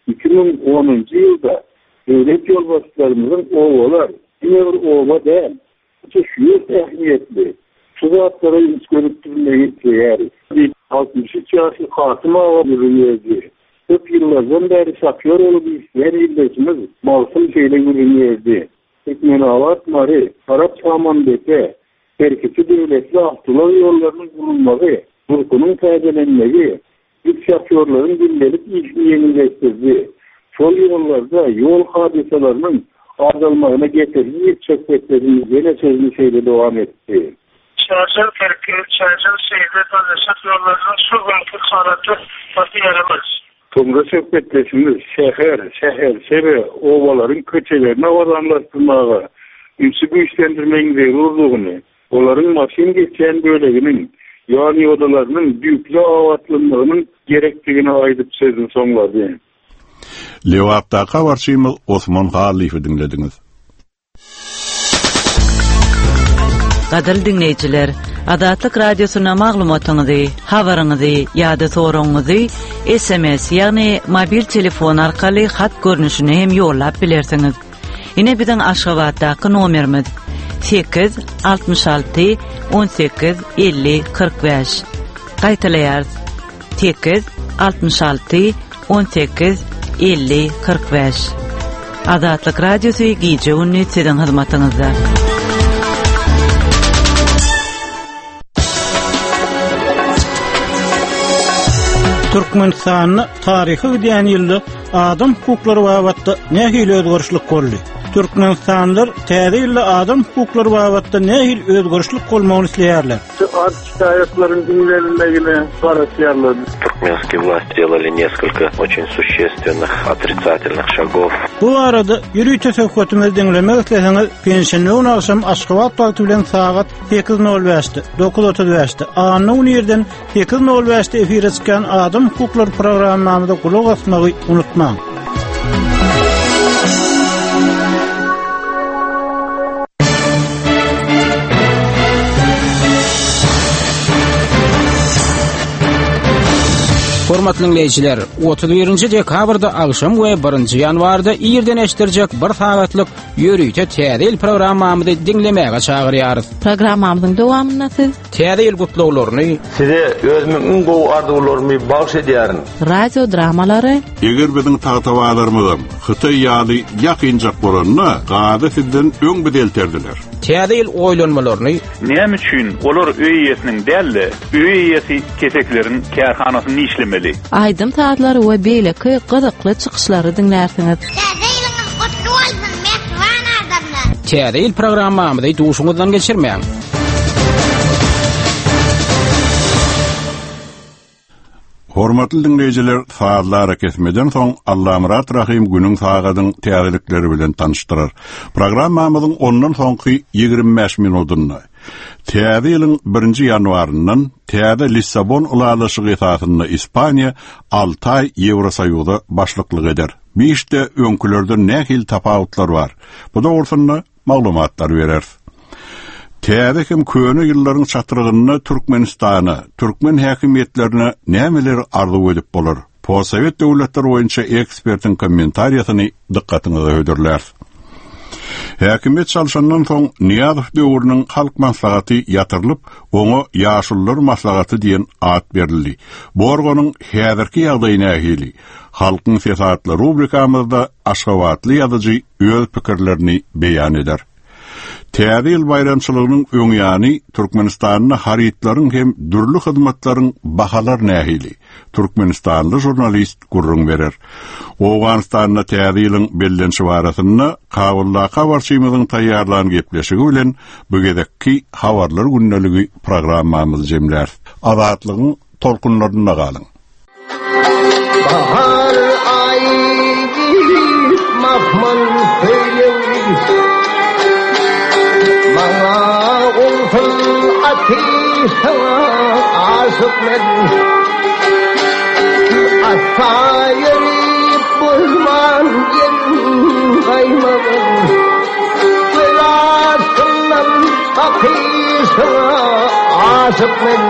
2010 yılda devlet yolbaşlarımızın ovalar, yine bir ova değil, şuyuz ehemmiyetli, şu zatlara hiç görüntülmeyi değeri. 63 yaşlı Kasım Ağa yürüyeceği. Hep yıllardan beri şakıyor olup işleyen ildeşimiz malsım şeyle yürüyeceği. Türkmen Avat Mari, Arap Samandete, Kerkisi devletli Abdullah yollarının kurulması, Turkunun faydalanmayı, ilk şakyorların gündelik işini yenileştirdi. Sol yollarda yol hadiselerinin azalmağına getirdiği ilk çekmeklerinin yine sözlü şeyle devam etti. Şarjal Kerki, Şarjal Şehirde tanışık yollarının şu günkü sanatı batı yaramaz. Sonra söhbetleşimiz şehir, sebe, ovaların köçelerini avazanlaştırmağa, ünsü güçlendirmenin urduğunu, onların masin geçen böleginin, yani odalarının büyüklü avatlılığının gerektiğini aydıp sözün sonladı. Lewapda kavarçymyz Osman Halif'i dinlediniz. Gadyr dinleyijiler, Adatlyk Radiosyna maglumatyňyzy, habaryňyzy ýa-da soragyňyzy SMS ýagny mobil telefon arkaly hat görnüşine hem ýollap bilersiňiz. Ine biziň Aşgabatdaky nomerimiz 866 18 50 45. Gaýtaýar 866 18 50 45. Adatlyk Radiosy gije günni siziň hyzmatyňyzda. Türkmenistan'ın tarihi ödeyen yılda adam hukuklary babatda nähil özgörüşlik boldy? Türkmenistanlılar täze ýylda adam hukuklary babatda nähil özgörüşlik bolmagyny isleýärler. Артистайтларын dinlerinde sorasyarlar. Туркменские власти сделали несколько очень существенных отрицательных шагов. Bu arada ýürüýte söhbetimizi dinlemek isleseňiz, pensioniýon akşam Aşgabat wagty bilen saat 8:05'de 9:35'de anyň ýerden 8:05'de efire çykan adam hukuklary programmamyzda kulak asmagy unutmaň. Hormatly dinleyijiler, 31-nji dekabrda akşam we 1-nji ýanwarda ýerden eşdirjek bir sagatlyk ýürüýte täze programmamyzy dinlemäge çagyrýarys. Programmamyzyň dowamyna siz täze ýyl gutlawlaryny, Size özümün gowy arzuwlarymy bagş edýärin. radio dramalary, Eger biziň tagtawalarymyzdan Hytaý ýaly ýakynjak bolanyna gada sizden öň bedelterdiler. täze ýyl oýlanmalaryny, Näme üçin olar öý ýesiniň dälle, öý ýesi keseklerin kärhanasyny işlemeli? aýdym taýlary we beýleki gyzykly çykyşlary dinlärsiňiz. täze ýyl programmamyzy duşuňyzdan geçirmeýän. Hormatly dinleyijiler, saatlara kesmeden soň Allah Murat Rahim günüň sagadyň täzelikleri bilen tanıştyrar. Programmamyzyň ondan soňky 25 minutyny täze ýylyň 1-nji ýanwaryndan täze Lissabon ulalaşygy esasyny Ispaniýa 6 ay Ýewrosoýuza başlyklyk eder. Beşde öňkülerde nähil tapawutlar bar. Bu dogrusyna maglumatlar berer. Täze kim köni ýyllaryň çatyrygyny Türkmenistana, Türkmen häkimetlerine nämeler arzuw edip bolar? Posowet döwletleri boýunça ekspertiň kommentariýasyny dikkatyňize öýdürler. Häkimet çalşandan soň Niýazow döwrüniň halk maslahaty ýatyrylyp, oňa ýaşullar maslahaty diýen ad berildi. Bu organyň häzirki ýagdaýyna ähli halkyň fesatlary rubrikamyzda Aşgabatly ýazyjy öz pikirlerini beýan eder. Täze ýyl bayramçylygynyň öňýany Türkmenistanyň haritlaryň hem dürli hyzmatlaryň bahalar nähili. Türkmenistanly jurnalist gurrun berer. Owganistanyň täze ýylyň bellenşi barasyna kabulla habarçymyzyň taýýarlan gepleşigi bilen bu gezekki habarlar günneligi programmamyzy jemler. Azatlygyň tolkunlaryna galyň. Bahar ayı mahman aşıklar asayri bulman yerin kaymadan velasından akıysa aşıklar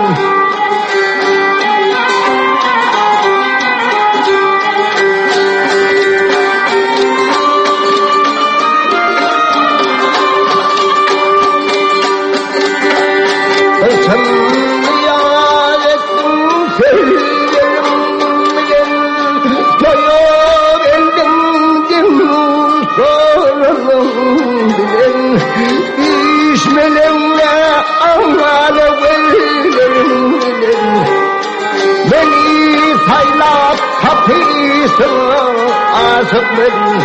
aşıklar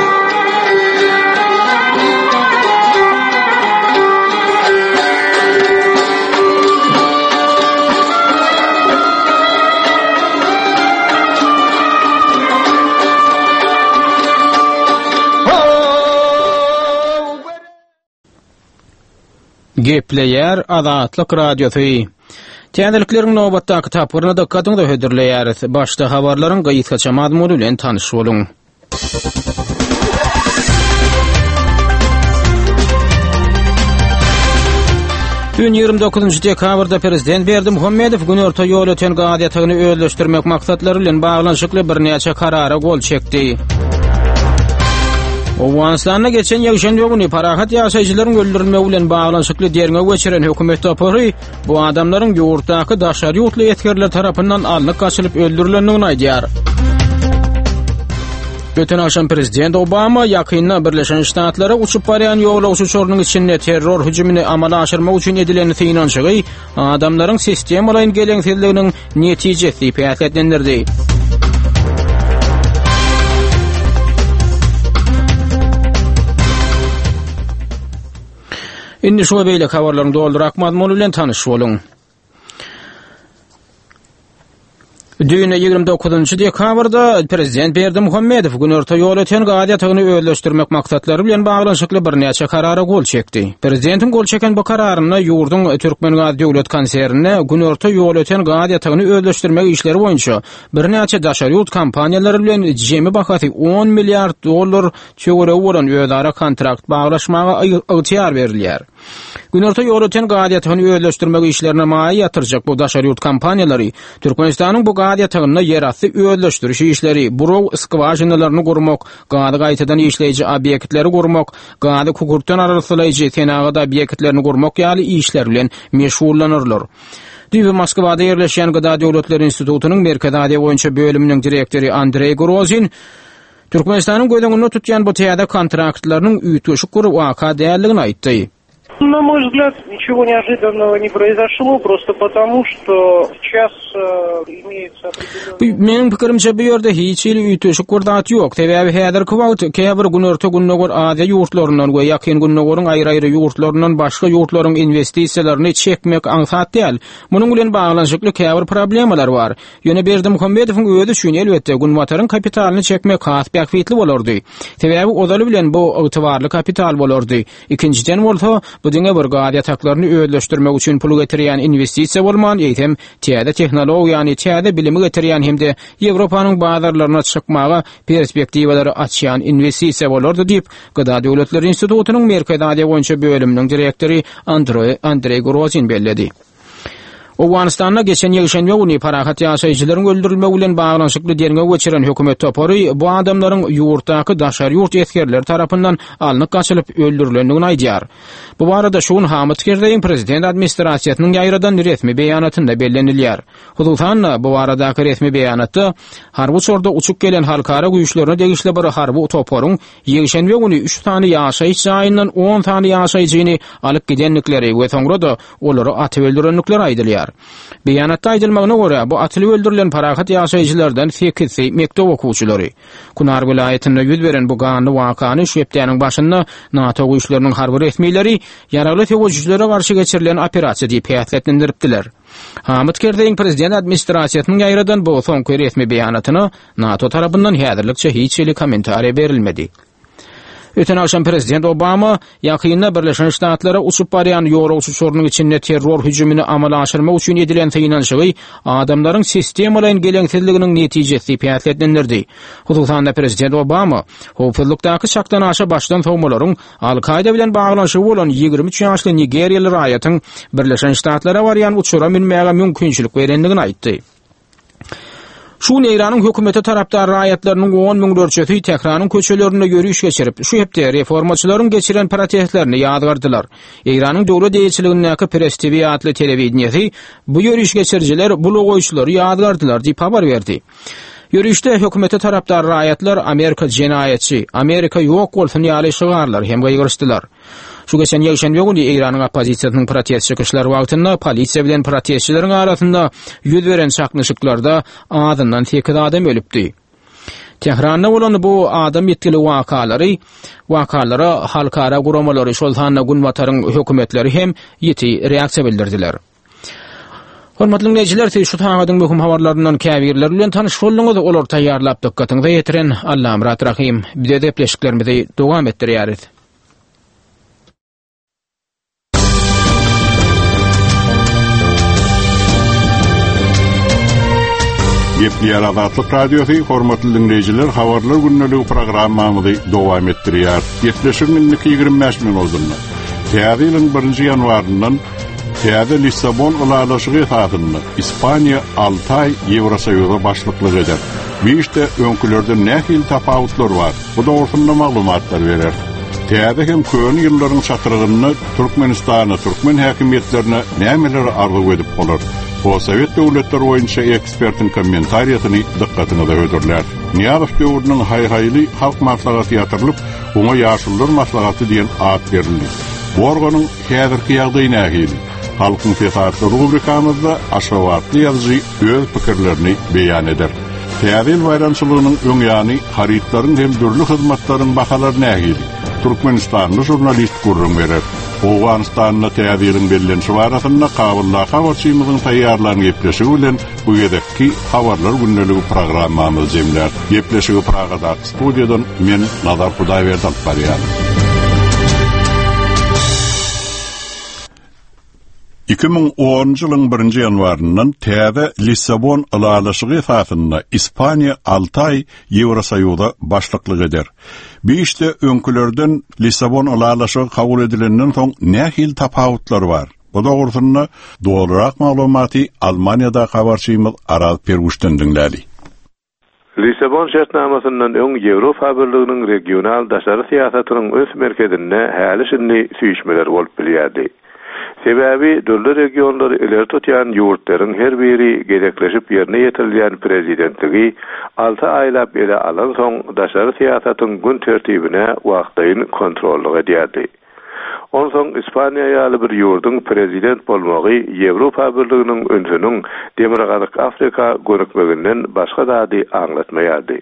Gepleyer Azatlyk Radiosu. Täzeliklerin nobatdaky tapyryna dikkatyňyzy höderleýäris. Başda habarlaryň gaýtgaça mazmuny bilen tanyş boluň. Dün 29 dekabrda Prezident Berdimuhammedow günorta ýol öten gaýatyny öýleşdirmek maksatlary bilen baglanşykly bir näçe karara gol çekdi. Owganistanda geçen ýagşanba güni parahat ýaşaýjylaryň öldürilmegi bilen baglanşykly derňe geçiren hökümet topory bu adamlaryň ýurtdaky daşary ýurtly etkerler tarapyndan alnyk gaçylyp öldürilendigini aýdýar. Öten akşam Prezident Obama yakynda Birleşen Ştatlara uçup barýan ýolagçylaryň içinde terror hüjümini amala aşyrmak üçin edilen synanşygy adamlaryň sistemalaryň geleňsizliginiň netijesi diýip ätlendirdi. Indi şu beýle habarlaryň doldurak mazmuny bilen tanyş boluň. Dün 29 dekabrda Prezident Berdimuhammedow günorta ýol öten gaýatyny öýleşdirmek maksatlary bilen baglanşykly bir näçe karara gol çekdi. Prezidentiň gol çeken bu kararyna ýurdun Türkmenistан döwlet konserine günorta ýol öten gaýatyny öýleşdirmek işleri boýunça bir näçe daşary ýurt kompaniýalary bilen jemi bahasy 10 milliard dollar çöwere bolan öýdara kontrakt baglaşmaga ýygytyar berilýär. Günorta ýol öten gaýatyny öýleşdirmek işlerine maýa ýatyrjak bu daşary ýurt kompaniýalary Türkmenistanyň bu gaýatyny ýerasty öýleşdiriş işleri, burow skwaşynalaryny gurmak, gaýda gaýtadan işleýiji obýektleri gurmak, gaýda kukurtdan arasylaýjy tenagada obýektlerini gurmak ýaly işler bilen meşgullanyrlar. Düýbe Moskwada ýerleşen Gıda Döwletleri Institutunyň Merkez Aziýa boýunça bölüminiň direktori Andrey Grozin Türkmenistanyň gödeňini tutýan bu täze kontraktlarynyň üýtüşi gurup waka däýerligini aýtdy. На мой взгляд, ничего неожиданного не произошло, просто потому, что сейчас имеется определенный... Menin pikirimçe bu ýerde hiç ýyly üýtüşik gurdat ýok. Sebäbi häzirki wagt käbir günorta günnägör Aziýa ýurtlaryndan we ýakyn günnägörüň aýry-aýry ýurtlaryndan başga ýurtlaryň investisiýalaryny çekmek aňsat däl. Munyň bilen baglanşykly käbir problemalar bar. Ýöne Berdimuhammedowyň öýdi üçin elbetde günwataryň kapitalyny çekmek has bäkfitli bolardy. Sebäbi odaly bilen bu ýygytwarly kapital bolardy. İkinciden bolsa bu diňe bir gaýataklaryny öýleşdirmek üçin pul getirýän investisiýa bolman, ýetem täze tehnologiýany, täze bilimi getirýän hemde Ýewropanyň bazarlaryna çykmaga perspektiwalary açýan investisiýa bolardy diýip Gıda Döwletleri Institutunyň Merkez Aziýa boýunça bölüminiň direktori Andrey Grozin belledi. Owganistanda geçen ýagşanba güni parahat ýaşaýjylaryň öldürilmegi bilen baglanşykly derňe geçiren hökümet topory bu adamlaryň ýurtdaky daşary ýurt etkerler tarapyndan alnyk gaçylyp öldürilendigini aýdýar. Bu barada şuň Hamid Karzaiň prezident administrasiýasynyň ýaýradan resmi beýanatynda bellenilýär. Hudusan bu baradaky resmi beýanatda harby çorda uçup gelen halkara güýçlerine degişli bir harby toporyň ýagşanba güni 3 tany ýaşaýyş jaýyndan 10 tany ýaşaýjyny alyp gidenlikleri we soňra da olary atyp öldürenlikleri aýdylýar. Beýanatda aýdylmagyna görä, bu atylyp öldürilen parahat ýaşaýjylardan 8 mektep okuwçylary. Kunar vilayetinde ýüz beren bu ganly wakany şu hepdeniň başynda NATO güýçleriniň harby resmiýleri ýaragly terrorçylara garşy geçirilen operasiýa diýip häsiýetlendiripdiler. Hamid Karzaiň prezident administrasiýasynyň ýaýradan bu soňky resmi beýanatyny NATO tarapyndan häzirlikçe hiç ýyly kommentariýa berilmedi. Öten akşam Prezident Obama yakynda Birleşen Ştatlara uçup barýan ýolagçylaryň içinde terror hüjümini amala aşyrmak üçin edilen synanşygy adamlaryň sistemalaryň geleňsizliginiň netijesi diýip häsiýetlendirdi. Hudusan Prezident Obama howpsuzlukdaky şakdan aşa başdan sowmalaryň Al-Qaida bilen baglanşygy bolan 23 ýaşly Nigeriýaly raýatyň Birleşen Ştatlara barýan uçura minmäge mümkinçilik berendigini aýtdy. Şun Eýranyň hökümeti tarapdar raýatlarynyň 10.000 tekranyň köçelerinde ýürüýüş geçirip, şu hepde reformaçylaryň geçiren protestlerini ýadgardylar. Eýranyň döwlet eýçiligindäki Press TV adly telewizionyasy bu ýürüýüş geçirjiler bu logoýçylary ýadgardylar diýip habar berdi. Ýürüýüşde hökümeti tarapdar raýatlar Amerika jenaýetçi, Amerika ýok bolsun ýaly şygarlar hem gaýgyrşdylar. Şu geçen ýagşanba güni Eýranyň opozisiýasynyň protest çykyşlary wagtynda polisiýa bilen protestçileriň arasynda ýüz beren çaknyşyklarda adından 8 adam ölüpdi. Tehranda bolan bu adam ýetkili wakalara halkara guramalary şolhanna günwataryň hökümetleri hem ýeti reaksiýa bildirdiler. Hormatly dinleýijiler, şu taýgadyň möhüm habarlaryndan käbirler bilen tanyş bolýaňyz olar taýýarlap dikkatyňyza ýetiren Allahym rahim. Bizde depleşiklerimizi dowam etdirýäris. Diýer Azatlyk Radiosu hormatly dinleýijiler, habarlar günneligi programmamyzy dowam etdirýär. 70-25 min oldular. Täze-ýylyň 1-nji ýanwaryndan täze Lissabon ulalaşygy esasynda Ispaniýa 6 ay Ýewrosoýuza başlyklyk eder. Beşte öňkülerde nähil tapawutlar bar. Bu dogrusynda maglumatlar berer. Täze hem köni ýyllaryň çatyrgyny Türkmenistana, Türkmen häkimetlerine nämeler arzu edip bolar. O Sovet döwletleri boýunça ekspertin kommentariýatyny dikkatyna da ödürler. Niýazow döwrüniň haýhaýly halk maslahaty ýatyrylyp, oňa ýaşullar maslahaty diýen ad berildi. Bu organyň häzirki ýagdaýy nähili? Halkyň fesaty rubrikamyzda aşawatly ýazyjy öz pikirlerini beýan eder. Täze bayramçylygynyň öňýany haritlaryň hem dürli hyzmatlaryň bahalary nähili? Türkmenistanly jurnalist gurrun berer. Owganistanyň täze-ýylyň bellenşi barasynda kabully habarçymyzyň taýýarlanyp gepleşigi bilen bu ýerdeki habarlar günneligi programmamyz jemler. Gepleşigi Pragada studiýadan men Nazar Hudaýberdi barýan. 2010-njy ýylyň 1-nji ýanwaryndan täze Lissabon ulalaşygy esasynda Ispaniýa 6 ay Ýewrosoýuza başlyklyk eder. Beşte öňkülerden Lissabon ulalaşygy kabul edilenden soň nähil tapawutlar bar. Bu dogrusynda dogrurak maglumaty Almaniýada habarçymyz Araz Perguşdan dinlädi. Lissabon şertnamasynyň öň Ýewropa Birliginiň regional daşary siýasatynyň öz merkezinde häli şinli süýüşmeler bolup bilýärdi. Sebebi döwlet regionlary ileri tutýan ýurtlaryň her biri gerekleşip ýerine ýetirilýän prezidentligi 6 aýlap ele alan soň daşary siýasatyň gün tertibine wagtyn kontrollyk edýärdi. Onsoň Ispaniýa ýaly bir ýurduň prezident bolmagy Ýewropa Birliginiň öňüniň demirgalyk Afrika gönükmeginden başga dady aňlatmaýardy.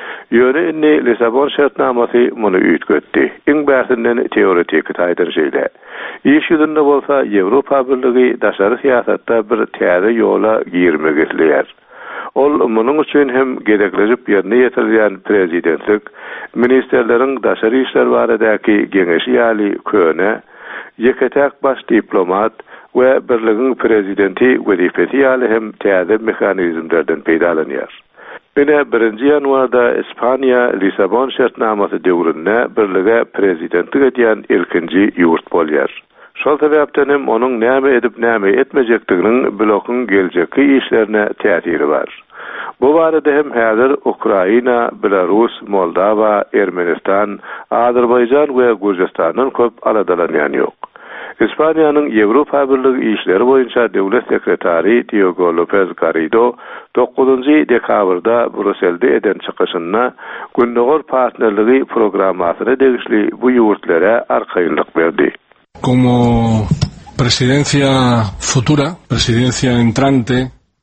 Ýöne Lissabon şertnamasy muny üýtgetdi. Iň bäsinden teoretik taýdan şeýle. İş ýüzünde bolsa Ýewropa Birligi daşary siýasatda bir täze ýola girmek etdiler. Ol munyň üçin hem gerekleşip ýerine ýetirilýän prezidentlik, ministerleriň daşary işler baradaky geňeşi ýaly köne, ýeketäk baş diplomat we birligiň prezidenti wezifesi ýaly hem täze mehanizmlerden peýdalanýar. Ine 1-nji ýanwarda Ispaniýa Lissabon şertnamasy döwründe birlige prezidentlik edýän ilkinji ýurt bolýar. Şol sebäpden hem onuň näme edip näme etmejekdiginiň blokyň geljeki işlerine täsiri bar. Bu barada hem häzir Ukraina, Belarus, Moldova, Ermenistan, Azerbaýjan we Gürjistanyň köp aladalanýany ýok. Ispaniýanyň Ýewropa Birligi işleri boýunça döwlet sekretary Diego López Garrido 9-njy dekabrda Brüsselde eden çykyşynda günnägör partnerligi programasyna degişli bu ýurtlara arkaýynlyk berdi. Como presidencia futura, presidencia entrante,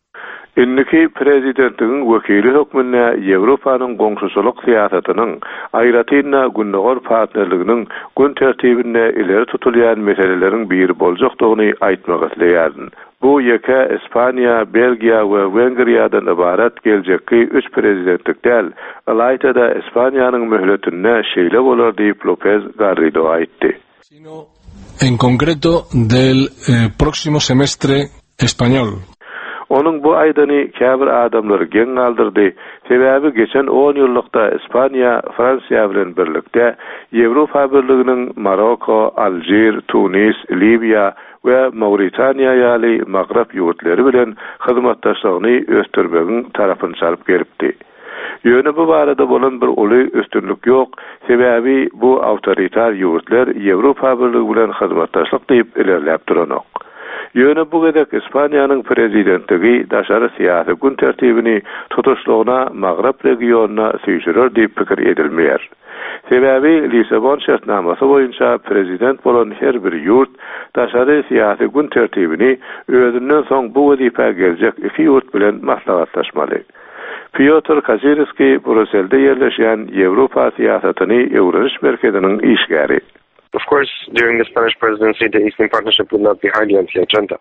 Inniki prezidentiň wekili hökmünde Ýewropanyň goňşuçylyk siýasatynyň aýratyna günnägör partnerliginiň gün tertibinde ileri tutulýan meseleleriň biri boljakdygyny aýtmak isleýärdim. Bu ýeke Ispaniýa, Belgiýa we Wengriýadan ibarat geljekki 3 prezidentlik däl, alayda Ispaniýanyň möhletine şeýle bolar diýip López Garrido aýtdy. En concreto del próximo semestre español. Onuň bu aýdany käbir adamlar geň aldyrdy. Sebäbi geçen 10 ýyllykda Ispaniýa, Fransiýa bilen birlikde Ýewropa Birliginiň Maroko, Aljer, Tunis, Libiýa we Mauritaniýa ýaly Magreb ýurtlary bilen hyzmatdaşlygyny ösdürmegiň tarapyny çalyp gelipdi. Ýöne bu barada bolan bir uly üstünlük ýok. Sebäbi bu awtoritar ýurtlar Ýewropa Birligi bilen hyzmatdaşlyk diýip ilerläp duranok. Ýöne bu gedek Ispaniýanyň prezidentligi daşary siýasy gün tertibini tutuşlygyna Magreb regionuna süýşürer diýip pikir edilmeýär. Sebäbi Lissabon şertnamasy boýunça prezident bolan her bir ýurt daşary siýasy gün tertibini özünden soň bu wezife geljek iki ýurt bilen maslahatlaşmaly. Piotr Kaczynski Brüsselde ýerleşýän Ýewropa siýasatyny öwreniş merkeziniň işgäri. Of course, during the Spanish presidency, the Eastern Partnership will not be highly on the agenda.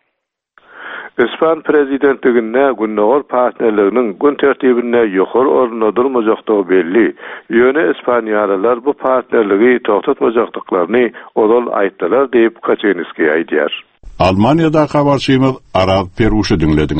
Ispan prezidentliginde günnägör partnerliginiň gün tertibinde ýokary orunda durmajakdygy belli. Ýöne Ispaniýalylar bu partnerligi togtatmajakdyklaryny odal aýtdylar diýip Kaczynski aýdýar. Almaniýada habarçymyz Araz Perguşy dinlediňiz.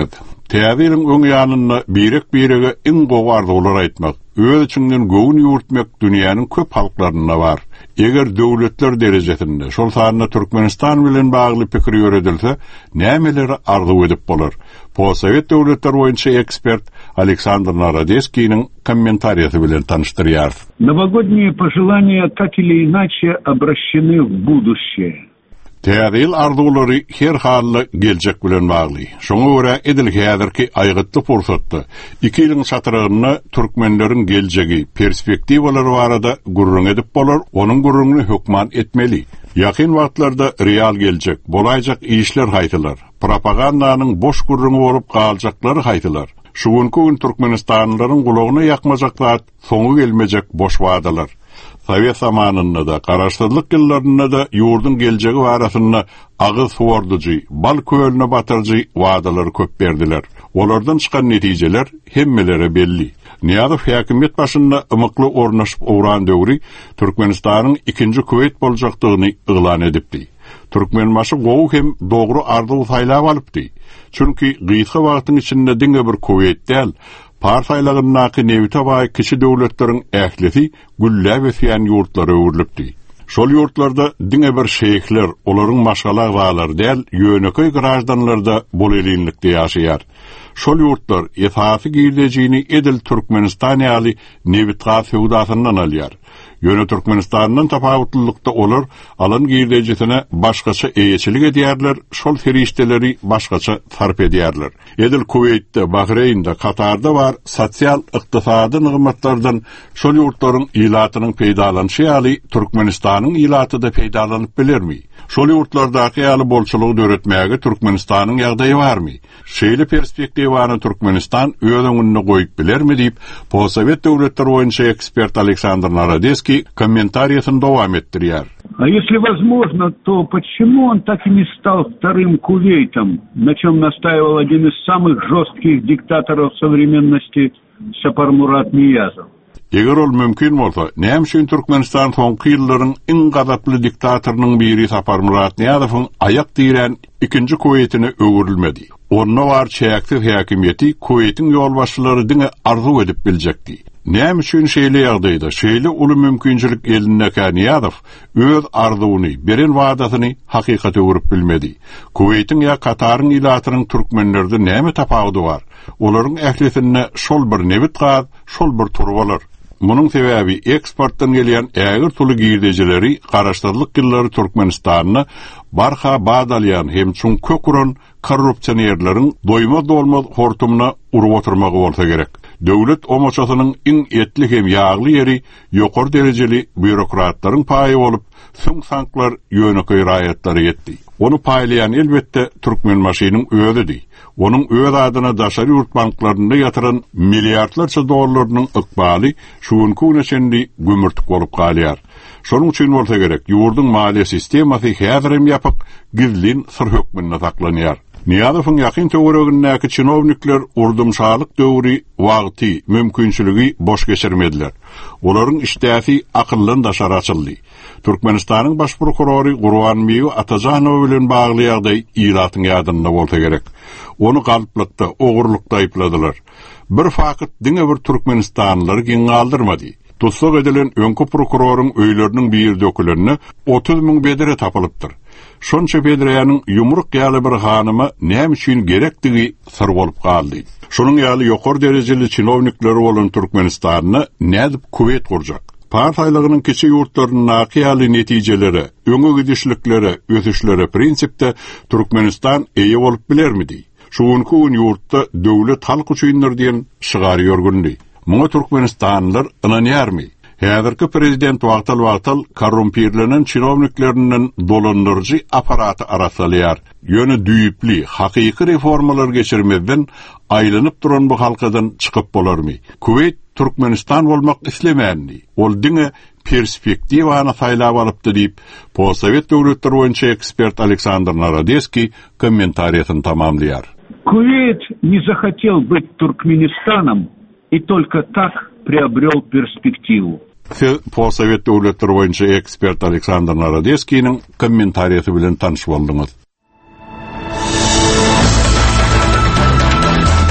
Täzenin öň ýanyna birege iň gowy arzuwlar aýtmak, öz içinden göwün ýurtmak dünýäniň köp halklaryna bar. Eger döwletler derejesinde şol sanyna Türkmenistan bilen bagly pikir ýöredilse, nämeleri arzuw edip bolar? Posowet döwletler boýunça ekspert Александр Народецкийниň комментариясы bilen tanıştyrýar. Новогодние пожелания так или иначе обращены в будущее. Täzeil arzuwlary her halda geljek bilen bagly. Şoňa görä edil häzirki aýgytly fursatda 2 ýylyň satyrygyna türkmenleriň geljegi, perspektiwalary barada gurrun edip bolar, onuň gurrunyny hökman etmeli. Ýakyn wagtlarda real geljek, bolaýjak işler haýtylar. Propagandanyň boş gurruny bolup galjaklary haýtylar. Şugunky gün Türkmenistanlylaryň gulagyna ýakmajaklar, soňu gelmejek boş wadalar. Sovet zamanında da, karaşdırlyk ýyllaryna da ýurdun geljegi barasyna agyz suwardyjy, bal kölüne batyrjy wadalar köp berdiler. Olardan çykan netijeler hemmelere belli. Niýazow häkimet başynda ymykly ornaşyp owran döwri Türkmenistanyň ikinji Kuwait boljakdygyny ýylan edipdi. Türkmenmaşy gowy hem dogry arzuw saýlap alypdy. Çünki gyýsy wagtyň içinde diňe bir Kuwait däl, partiýalarynaky nebite baý kişi döwletleriň ählisi gülläp ösýän ýurtlara öwrilipdi. Şol ýurtlarda diňe bir şeýhler, olaryň maşgalak waglar däl, ýöneköy grajdanlarda bol elinlikde ýaşaýar. Şol ýurtlar esasy girdejini edil Türkmenistan ýaly nebitga feudasyndan alýar. Ýöne Türkmenistandan tapawutlykda olar, alan girdejisine başgaça eýeçilik edýärler, şol ferişdeleri başgaça sarp edýärler. Edil Kuweytde, Bahreýnde, Katarda bar sosial ykdysady nygmatlardan şol ýurtlaryň ýylatynyň peýdalanşy ýaly Türkmenistanyň ýylaty da peýdalanyp bilermi? Şol ýurtlardaky ýaly bolçulugy döretmäge Türkmenistanyň ýagdaýy barmy? Şeýle perspektiwany Türkmenistan öňüne goýup bilermi diýip, Posowet döwletleri boýunça ekspert Александр Народецкий комментариясын дowam etdirýär. А если возможно, то почему он так и не стал вторым Кувейтом, на чем настаивал один из самых жестких диктаторов современности Сапармурат Ниязов? Eger ol mümkin bolsa, näme Türkmenistan soňky ýyllaryň iň gazaply diktatornyň biri Saparmurat Niýazowyň aýak diýen ikinji Kuweytine öwürilmedi. Onda bar çäksiz häkimiýeti Kuweytiň ýolbaşçylary diňe arzuw edip biljekdi. Näme üçin şeýle ýagdaýda, şeýle uly mümkinçilik eline Niýazow öz arzuwyny, beren wadasyny hakykata öwürip bilmedi. Kuweytiň ýa Kataryň ýylatynyň türkmenlerde näme tapawudy bar? Olaryň ählisine şol bir nebit gaz, şol bir turwalar. Munyň sebäbi eksportdan gelýän ägir tuly girdejileri garaşdyrlyk ýyllary Türkmenistanyny barha badalýan hem çuň kökuran korrupsiýerleriň doýma dolmaz hortumuna urup oturmagy bolsa gerek. Döwlet omoçasynyň iň etli hem ýagly ýeri ýokary derejeli bürokratlaryň paýy bolup, sanklar ýöneköy raýatlary ýetdi. Onu paýlayan elbetde Türkmenmaşynyň özüdi. Onun öz adyna daşary ýurt banklaryna ýatyran milliardlarça dollarynyň ykbaly şuňky güneşendi gümürtük bolup galýar. Şonuň üçin bolsa gerek, ýurdun maliýe sistemasy häzirem ýapyk, gizlin sır hökmünde saklanýar. Niýazowyň ýakyn töweregindäki çynownikler urdumşalyk döwri wagty, mümkinçiligi boş geçirmediler. Olaryň işdäsi akyllan daşary açyldy. Türkmenistanyň baş prokurory Gurbanbek Atajanow bilen bagly ýagdaý ýylatyň ýadynda bolsa gerek. Onu galplykda, ogurlukda aýpladylar. Bir fakat diňe bir Türkmenistanlylar giň aldyrmady. Tutsak edilen öňkü prokuroryň öýleriniň bir dökülerini 30.000 bedere tapylypdyr. Şonça bedreýanyň ýumruk ýaly bir hanyma näme üçin gerekdigi sır bolup galdy. Şonuň ýaly ýokary derejeli çynownikleri bolan Türkmenistanyny nädip Kuweyt gurjak? Partiýalarynyň kiçi ýurtlarynyň nakyýaly netijeleri, öňe gidişlikleri, ösüşleri prinsipde Türkmenistan eýe bolup bilermidi? Şuňky gün ýurtda döwlet halk üçindir diýen şygary ýörgündi. Muňa Türkmenistanlylar ynanýarmy? Häzirki prezident wagtal korrumpirlenen çynowniklerinden dolandyrjy aparaty arasalýar. Ýöne düýüpli, hakyky reformalar geçirmeden aýlanyp duran bu halkadan çykyp bolarmy? Kuweyt Türkmenistan bolmak islemänli. Ol diňe perspektiwany saýlap alypdy diýip, Posowet döwletleri boýunça ekspert Александр Народецкий комментариясын tamamlaýar. Кувейт не захотел быть Туркменистаном и только так приобрел перспективу. Posowet döwletleri boýunça ekspert Александр Народецкийниň kommentariýasy bilen tanyş boldyňyz.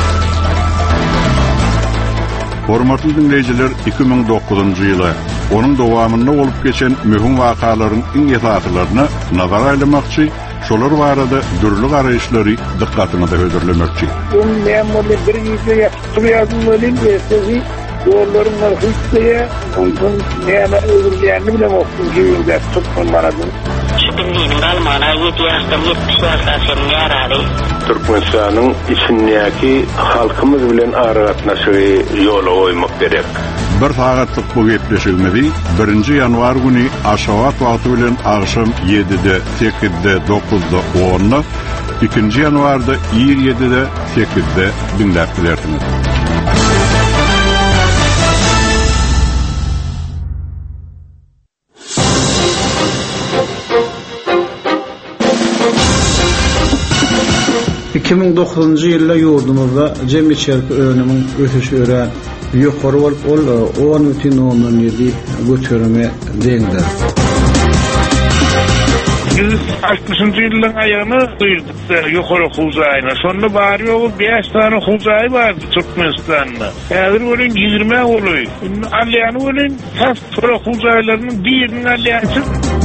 Hormatly dinleyijiler, 2009-njy ýyla onuň dowamynda bolup geçen möhüm wakalaryn iň esaslylaryna nazar aýlamakçy, şolar barada dürli garaýşlary dikkatyny da höderlemekçi. Ben bir ýygy ýaşdyrýarym bilen yolların narhıstaya, ondan neyana öldürleyenini bile olsun gibi de tutman baradın. Şüphinliğinin kalmana 7 yaştan 70 yaştan senin yararı. Türkmenistan'ın içindeki halkımız bilen aragatnaşığı yola oymak gerek. Bir saatlyk bu gepleşilmedi. 1 yanvar günü aşawat wagty bilen agşam 7-de, 8-de, 9-da, 10-da, 2 yanwarda 27-de, 8-de dinläp bilersiniz. ...2009-njy ýylda ýurdumyzda jemgyýetçilik önümiň ösüşi ören ýokary bolup, ol 10,7 götürme deňdir. 60-njy ýylyň aýagyny duýduk ýokary huzaýyna. Şonda bar ýogy 5 tane huzaý bar Türkmenistanda. Häzir bolan 20 boluy. Alýany bolan hastra huzaýlarynyň birini alýansy.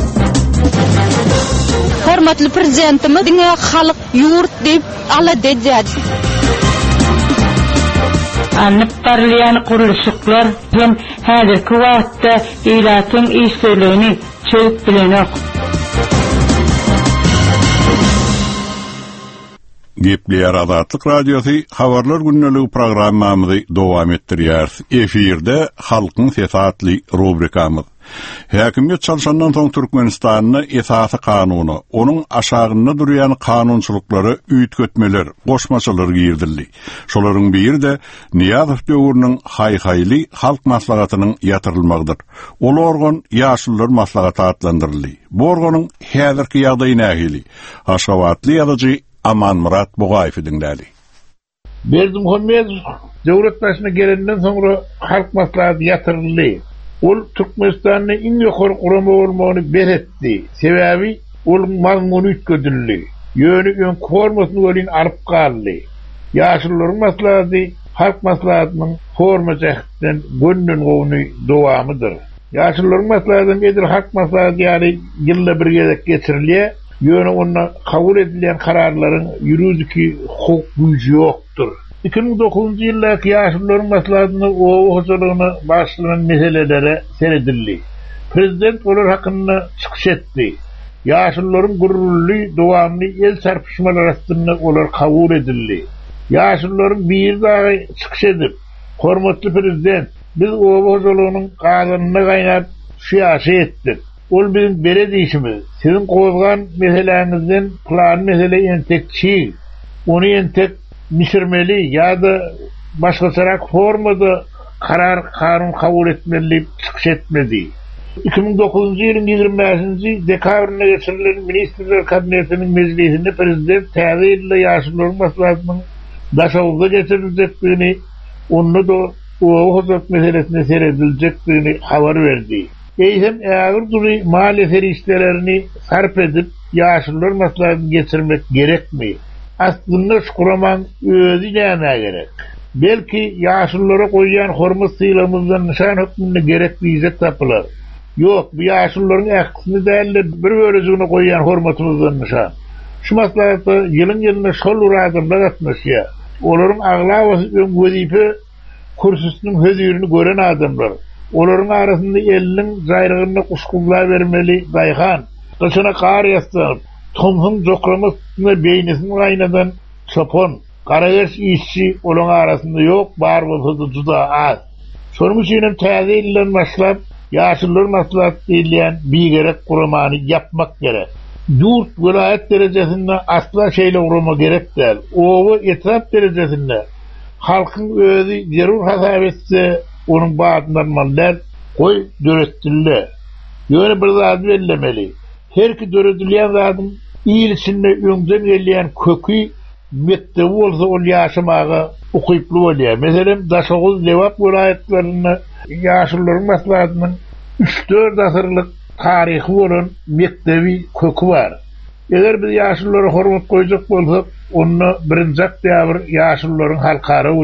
Hormatly prezidentimiz diňe halyk ýurt diýip ala dejädi. Anyp barlayan gurulşyklar hem häzirki wagtda ýylatyň işlerini çöp bilenek. Gepleýär Azatlyk Radiosu habarlar günneligi programmamyzy dowam etdirýär. Efirde halkyň sesatly rubrikamyz. Häkimiyet çalşandan soň Türkmenistanyň esasy kanuny, onuň aşagyna durýan kanunçylyklary üýtgetmeler, goşmaçylar girdildi. Şolaryň biri de Niýazow döwrüniň haýhaýly halk maslahatynyň ýatyrylmagydyr. Ol organ ýaşullar maslahaty adlandyryldy. Bu organyň häzirki ýagdaýy nähili? Aşgabatly ýazyjy Aman Murat Bogaýew dinlädi. Berdimuhammedow döwlet başyna gelenden soňra halk maslahaty ýatyryldy. Ol Türkmenistanyň iň ýokary gurama bolmagyny beretdi. Sebäbi ol mazmuny üýtgedildi. Ýöne ön formasyny bolyn alyp galdy. Ýaşullaryň maslahaty halk maslahatynyň forma jähtinden günden gowny dowamydyr. Ýaşullaryň maslahaty edir halk maslahaty ýaly ýylda bir gezek geçirilýär. Ýöne onda kabul edilen kararlaryň ýürüdiki hukuk güýji ýokdur. 2009-njy ýyldaky ýaşullaryň maslahatyny owa hojalygyny başlanan meselelere seredildi. Prezident olar hakynda çykyş etdi. Ýaşullaryň gurully dowamly el çarpyşmalary arasynda olar kabul edildi. Ýaşullaryň bir dagy çykyş edip, "Hormatly prezident, biz owa hojalygynyň gazanyna gaýnap şiýasat etdik. Ol bizim bere diýişimiz. Sizin goýgan meseleňizden plan mesele entekçi, onu entek misirmeli ýa-da başgaçarak formada karar kanun kabul etmeli çykyş etmedi. 2009-njy ýylyň 25-nji dekabrynda geçirilen Ministrler Kabinetiniň meclisinde prezident täze ýylda ýaşullaryň maslahatynyň daşawga geçiriljekdigini, onu da owa hojat meselesine serediljekdigini habar berdi. Eýsem ägir dury mali feriştelerini sarp edip ýaşullar maslahatyny geçirmek gerekmi? Aslında şukuraman özü näme gerek? Belki ýaşullara goýýan hormat sylamyzdan nişan hökmünde gerekli ýyzet tapylar. Ýok, bu ýaşullaryň ähkisini däl bir bölejigine goýýan hormatymyzdan nişan. Şu maslahaty ýylyň ýylyna şol uradymda gatnaşýar. Olaryň aglawaty wezipä kursusynyň hödürini gören adamlar. Olaryň arasynda eliniň jaýrygyny kuşkullar bermeli gaýhan. Gyşyna kar ýastyp, tomhun jokramasyna beýnesini gaýnadan çopon, garaýaş işçi olaryň arasynda ýok, bar bolsa juda az. Şonuň üçin täze ýyldan başlap ýaşullar maslahaty diýilen bir gerek guramany ýapmak gerek. Ýurt vilayet derejesinde asla şeýle gurama gerek däl. Owa etrap derejesinde halkyň özü zerur hasap etse, onun baatından mallar koy döretdille. Ýöne bir zat bellemeli. Herki döredilýän zatym ýyl-içinde öňden gelýän kökü mektebi bolsa ol ýaşamaga ukyply bolýar. Meselem Daşoğuz Lewap vilayetlerinde ýaşullaryň maslahatynyň 3-4 asyrlyk taryhy bolan mektebi kökü bar. Eger biz ýaşullary hormat goýjak bolsak, onu 1-nji oktýabr ýaşullaryň halkara güni.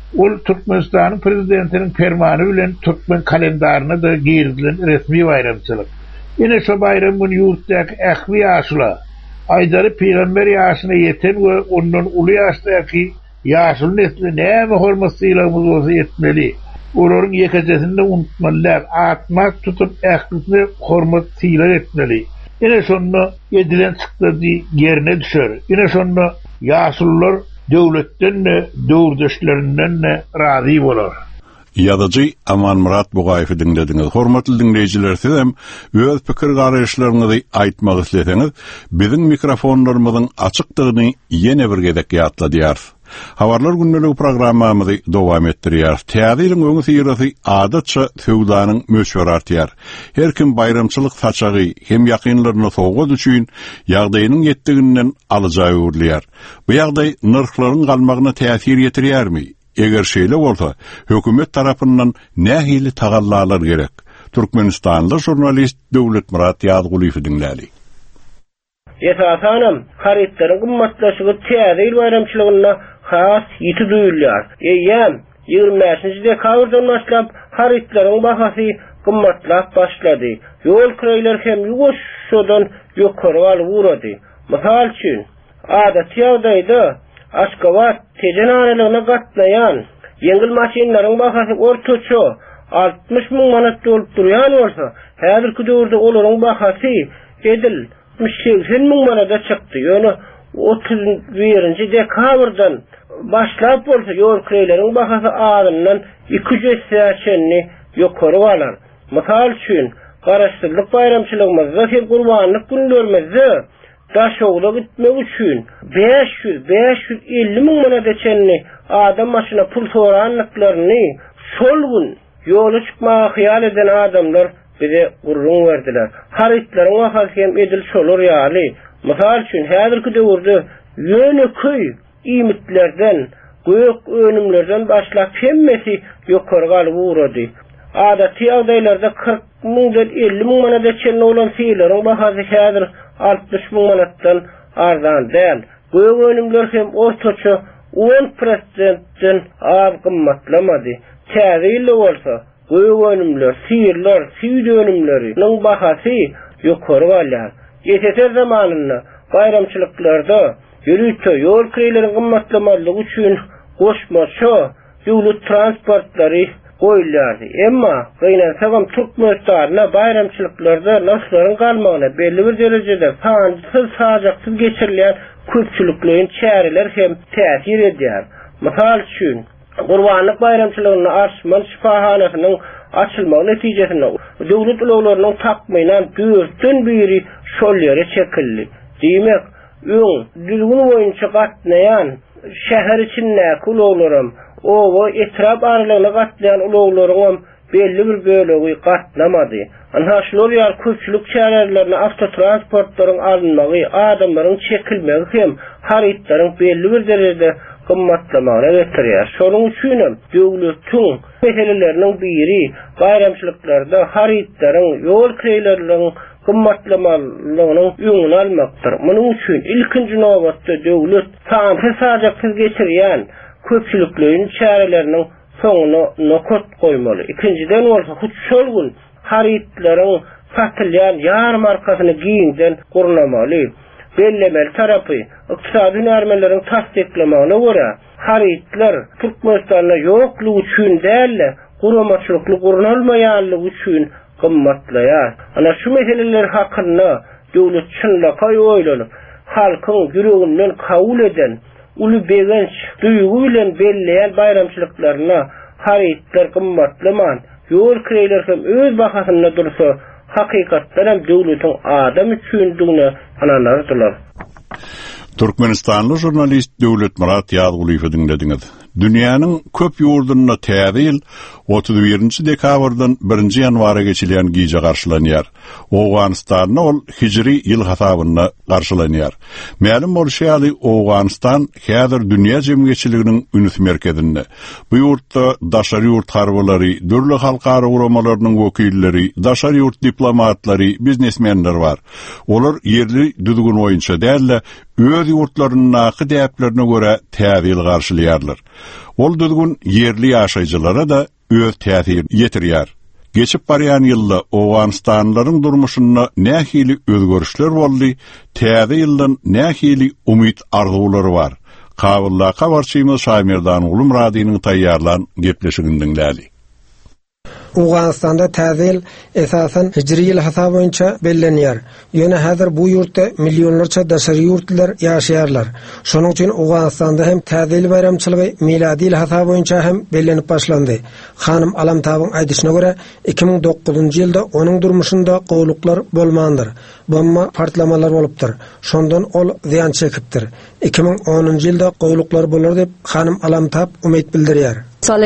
Ol Türkmenistan'ın prezidentinin fermanı bilen Türkmen kalendaryna da girdilen resmi bayramçylyk. Ine şu bayramın yurtdaky ähli ýaşla aýdary peýgamber ýaşyna ýeten we ondan uly ýaşdaky ýaşyl nesli näme hormatsylamyz bolsa etmeli. Olaryň ýekejesinde unutmalylar, atmak tutup ählisine hormat sylar etmeli. Ine şonda edilen çykdy ýerine düşer. Ine şonda ýaşullar döwletden döwrdeşlerinden razy bolar. Ýazyjy Aman Murat Bugaýew dinlediňiz. Hormatly dinleýijiler, sizem öz pikir garaşlaryňyzy aýtmak isleseňiz, biziň mikrofonlarymyzyň açykdygyny ýene bir gezek ýatladýar. Habarlar günneligi programmamyzy dowam etdirýär. Täzeliň öňü syrasy adatça söwdanyň möşweratýar. Her kim bayramçylyk saçagy hem ýakynlaryna sowga düşün, ýagdaýynyň ýetdiginden alajagy urlýar. Bu ýagdaý narhlaryň galmagyna täsir ýetirýärmi? Eger şeýle bolsa, hökümet tarapyndan nähili tagallarlar gerek. Türkmenistanly jurnalist Döwlet Murat Ýazguliýew dinläli. Esasanam, haritlaryň gymmatlaşygy täze bayramçylygyna has ýeti duýulýar. Eýem, 25-nji dekabrdan başlap haritlaryň bahasy gymmatlap başlady. Ýol kiraýlar hem ýugoşdan ýokary alyp urady. Mysal üçin, adaty ýagdaýda Aşgabat tejenarelygyna gatnaýan ýeňil maşinalaryň bahasy ortaça 60.000 manat bolup durýan bolsa, häzirki döwürde olaryň bahasy edil 80.000 manata çykdy. Ýöne 31-nji dekabrdan başlap bolsa ýol kiraýlaryň bahasy adymdan 280-ni ýokary alar. Mysal üçin, garaşdyrlyk bayramçylygymyzda hem gurbanlyk günlerimizde daşowda gitmek üçin 550.000 manat geçenni adam maşyna pul soranlyklaryny şol gün ýola çykmagy hyýal eden adamlar bize gurrun berdiler. Haritlaryň wagty hem edil şolar ýaly. Mysal üçin häzirki döwürde ýöne köy imitlerden, gök önümlerden başlap hemmesi ýokary galyp urady. Adaty ýagdaýlarda 40.000-dan 50.000 manat geçenni olan fiýlerin bahasy häzir 60.000 manatdan arzan däl. Bu önümler hem ortaça 10%-den az gymmatlamady. Täze bolsa, bu önümler, fiýler, süýde önümleriň bahasy ýokary bolýar. Ýeteter zamanynda bayramçylyklarda ýürüýte ýol kiraýlaryň gymmatlamalygy üçin goşmaça ýöwlet transportlary goýulýardy. Emma gaýnansagam Türkmenistan'da bayramçylyklarda narhlaryň galmagyna belli bir derejede sajaksız geçirilýän köpçüliklerin çäreler hem täsir edýär. Mysal üçin, Gurbanlyk bayramçylygyny Arsman şifahanasynyň açylmagy netijesinde döwlet ulaglarynyň takmynan 4-den biri şol ýere çekildi. Diýmek, düzgün boýunça gatnaýan şäher içindäki ulaglarym owa etrap aralygyna gatnaýan ulaglaryň belli bir bölegi gatnamady. Ana şol ýar köpçülik çärelerine avtotransportlaryň alynmagy, adamlaryň çekilmegi hem haritlaryň belli bir derejede gymmatlamagyna getirýär. Şonuň üçin döwletiň meseleleriniň biri bayramçylyklarda haritlaryň, ýol kiraýlaryň gymmatlamalygynyň öňüni almakdyr. Munyň üçin ilkinji nowbatda döwlet sajaksız geçirýän köpçüliklerin çäreleriniň soňuna nokot goýmaly. İkinciden bolsa şol gün haritlaryň satylýan ýarmarkasyny giňden gurnamaly. Bellemel tarapy ykdysady närmeleriň tasdiklamagyna görä haritlar Türkmenistanda ýoklugy üçin däl, guramaçylykly gurnalmaýanlygy üçin gymmatlaýar. Ana şu meseleler hakynda döwlet çynlapy oýlanyp, halkyň ýüreginden kabul eden, uly begenç duýgu bilen belleýän bayramçylyklaryna haritlar gymmatlaman, ýol kiraýlar hem öz bahasyna dursa, hakykatdan hem döwletiň adam üçindigine ananardylar. Türkmenistanly jurnalist Döwlet Murat Ýazguliýew dinlediňiz. Dünýäniň köp ýurdunda täze ýyl 31-nji dekabrdan 1-nji ýanwara geçilýän giýje garşylanýar. Owganystanda ol hijri ýyl hasabyna garşylanýar. Ma'lum bolýarly, Owganistan häzir dünýä jemgyýetçiliginiň ünüs merkezinde. Bu ýurtda daşary ýurt harbalary, dürli halkara uramalarynyň wekilleri, daşary ýurt diplomatlary, biznesmenler bar. Olar ýerli düzgün boýunça däl, öz ýurtlarynyň naky däplerine görä täze ýyl garşylaýarlar. Ol düzgün yerli yaşayıcılara da öz täsir ýetirýär. Geçip baryan ýylda Awganistanlaryň durmuşyna nähili özgörüşler boldy, täze ýyldan nähili umyt arzuwlary bar. Kawylla kabarçymyz Şaýmerdan Ulum Radynyň taýýarlan gepleşiginden dinlädi. Awganistanda täze esasen hijri ýyl hasabı boýunça bellenýär. Ýöne häzir bu ýurtda milyonlarça daşary ýurtlar ýaşaýarlar. Şonuň üçin Awganistanda hem täze ýyl bayramçylygy miladi ýyl hasabı boýunça hem bellenip başlandy. Hanym Alamtabyň aýdyşyna görä 2009-njy ýylda onuň durmuşynda gowluklar bolmandyr. Bomba partlamalar bolupdyr. Şondan ol ziýan çekipdir. 2010-njy ýylda gowluklar bolar dep hanym Alamtab umyt bildirýär.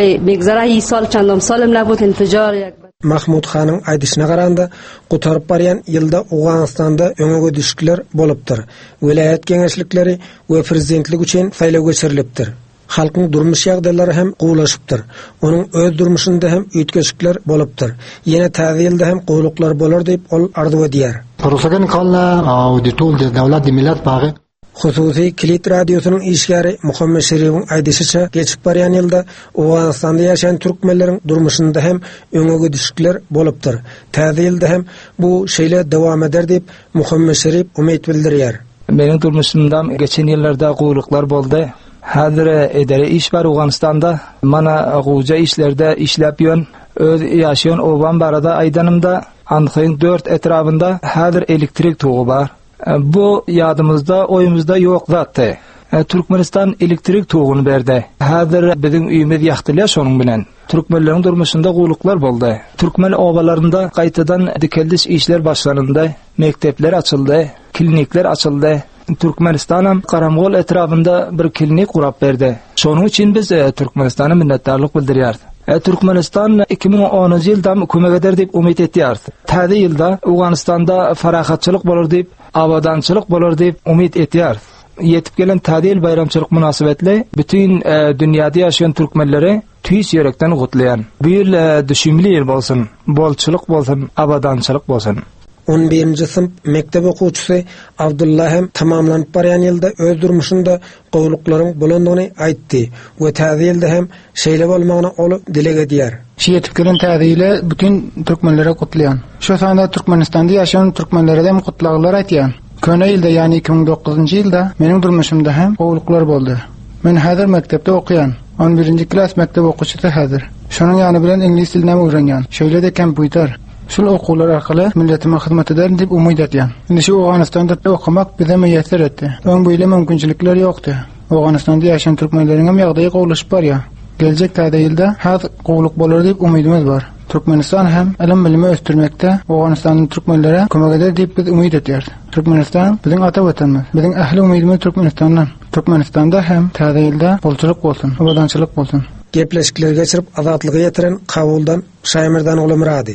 Mahmud Han'ın aýdyşyna garanda gutarıp barýan ýylda Awganistanda öňe düşükler bolupdyr. Vilayet geňeşlikleri we prezidentlik üçin saýlaw geçirilipdir. Halkyň durmuş ýagdaýlary hem gowlaşypdyr. Onuň öz durmuşynda hem üýtgeşikler bolupdyr. Ýene täze ýylda hem gowluklar bolar diýip ol arzu edýär. Prosagan kalla auditul de dawlat de millat bagy Hususi Kilit Radyosu'nun işgari Muhammed Şerif'in aýdyşyça geçip barýan ýylda Awganistanda ýaşaýan türkmenleriň durmuşynda hem öňe düşükler bolupdyr. Täze ýylda hem bu şeýle dowam eder diýip Muhammed Şerif umyt bildirýär. Meniň durmuşymda geçen ýyllarda gowluklar boldy. Häzir edere iş bar Awganistanda. Mana goýja işlerde işläp ýön, öz ýaşaýan owan barada aýdanymda Anhyň 4 etrafında häzir elektrik togy bar. Bu ýadymyzda, oýumyzda ýok zatdy. Türkmenistan elektrik togyny berdi. Häzir biziň üýmiz ýaktylýar şonuň bilen. Türkmenleriň durmuşynda gowluklar boldy. Türkmen obalarynda gaýtadan dikeldiş işler başlandy. Mektepler açyldy, klinikler açyldy. Türkmenistan hem Karamgol etrafında bir klinik kurap berdi. Şonuň üçin biz Türkmenistana minnetdarlyk bildirýär. Türkmenistan 2010-njy ýylda kömek eder diýip umyt etýär. Täze ýylda Awganistanda farahatçylyk bolar diýip, abadançylyk bolar diýip umyt etýär. Yetip gelen täze ýyl bayramçylyk münasibetli bütün dünýäde ýaşaýan türkmenleri tüýs ýörekden gutlaýan. Bu ýyl düşümli ýyl bolsun, bolçylyk bolsun, abadançylyk bolsun. 11-nji sınıf mektep okuwçysy Abdullah hem tamamlanyp barýan ýylda öz durmuşynda gowluklaryň bolandygyny aýtdy we täze ýylda hem şeýle bolmagyny ol dile edýär. Şu yetip gelen täze ýyly bütün türkmenlere gutlaýan. Şu sanda Türkmenistanda ýaşaýan türkmenlere hem gutlaglar aýtýan. Köne ýylda ýani 2009-njy ýylda meniň durmuşymda hem gowluklar boldy. Men häzir mektepde okuyan. 11-nji klass mektep okuwçysy häzir. Şonuň ýany bilen ingliz dilini öwrenýän. Şeýle de kompýuter. Şol okuwlar arkaly milletime hyzmat eder diýip umyt etýän. Indi şu Awganistanda okumak bize meýesler etdi. Öň beýle mümkinçilikler ýokdy. Awganistanda ýaşaýan türkmenleriň hem ýagdaýy gowlaşyp barýar. Gelecek täze ýylda häz gowluk bolar diýip umydymyz bar. Türkmenistan hem ilim bilimi östürmekde Awganistanyň türkmenlere kömek eder diýip biz umyt etýär. Türkmenistan biziň ata watanymyz. Biziň ähli umydymyz Türkmenistandan. Türkmenistanda hem täze ýylda bolçylyk bolsun, abadançylyk bolsun. Gepleşikler geçirip azatlygy ýetiren Kabuldan Şaýmerdan Ulum Rady.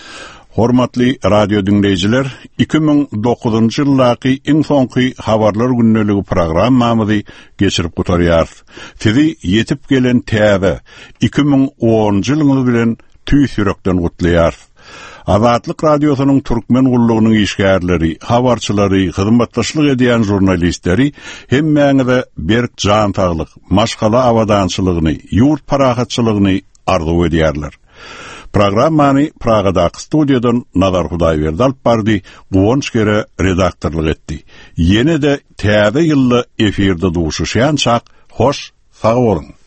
Hormatly radio dinleyijiler, 2009-njy ýyllaky iň soňky habarlar günneligi programmamyzy geçirip gutarýar. Sizi yetip gelen täze 2010-njy ýylyňyz bilen tüýs ýürekden gutlaýar. Azatlyk radiosynyň türkmen gullugynyň işgärleri, habarçylary, hyzmatdaşlyk edýän jurnalistleri hemmäňize berk jan taglyk, maşgala awadançylygyny, ýurt parahatçylygyny arzu edýärler. Programmany Pragada studiýadan Nazar Hudaýberdi alyp bardy, Guwonç Gere redaktorlyk etdi. Ýene-de täze ýylly efirde duşuşýan çak, hoş, sag bolun.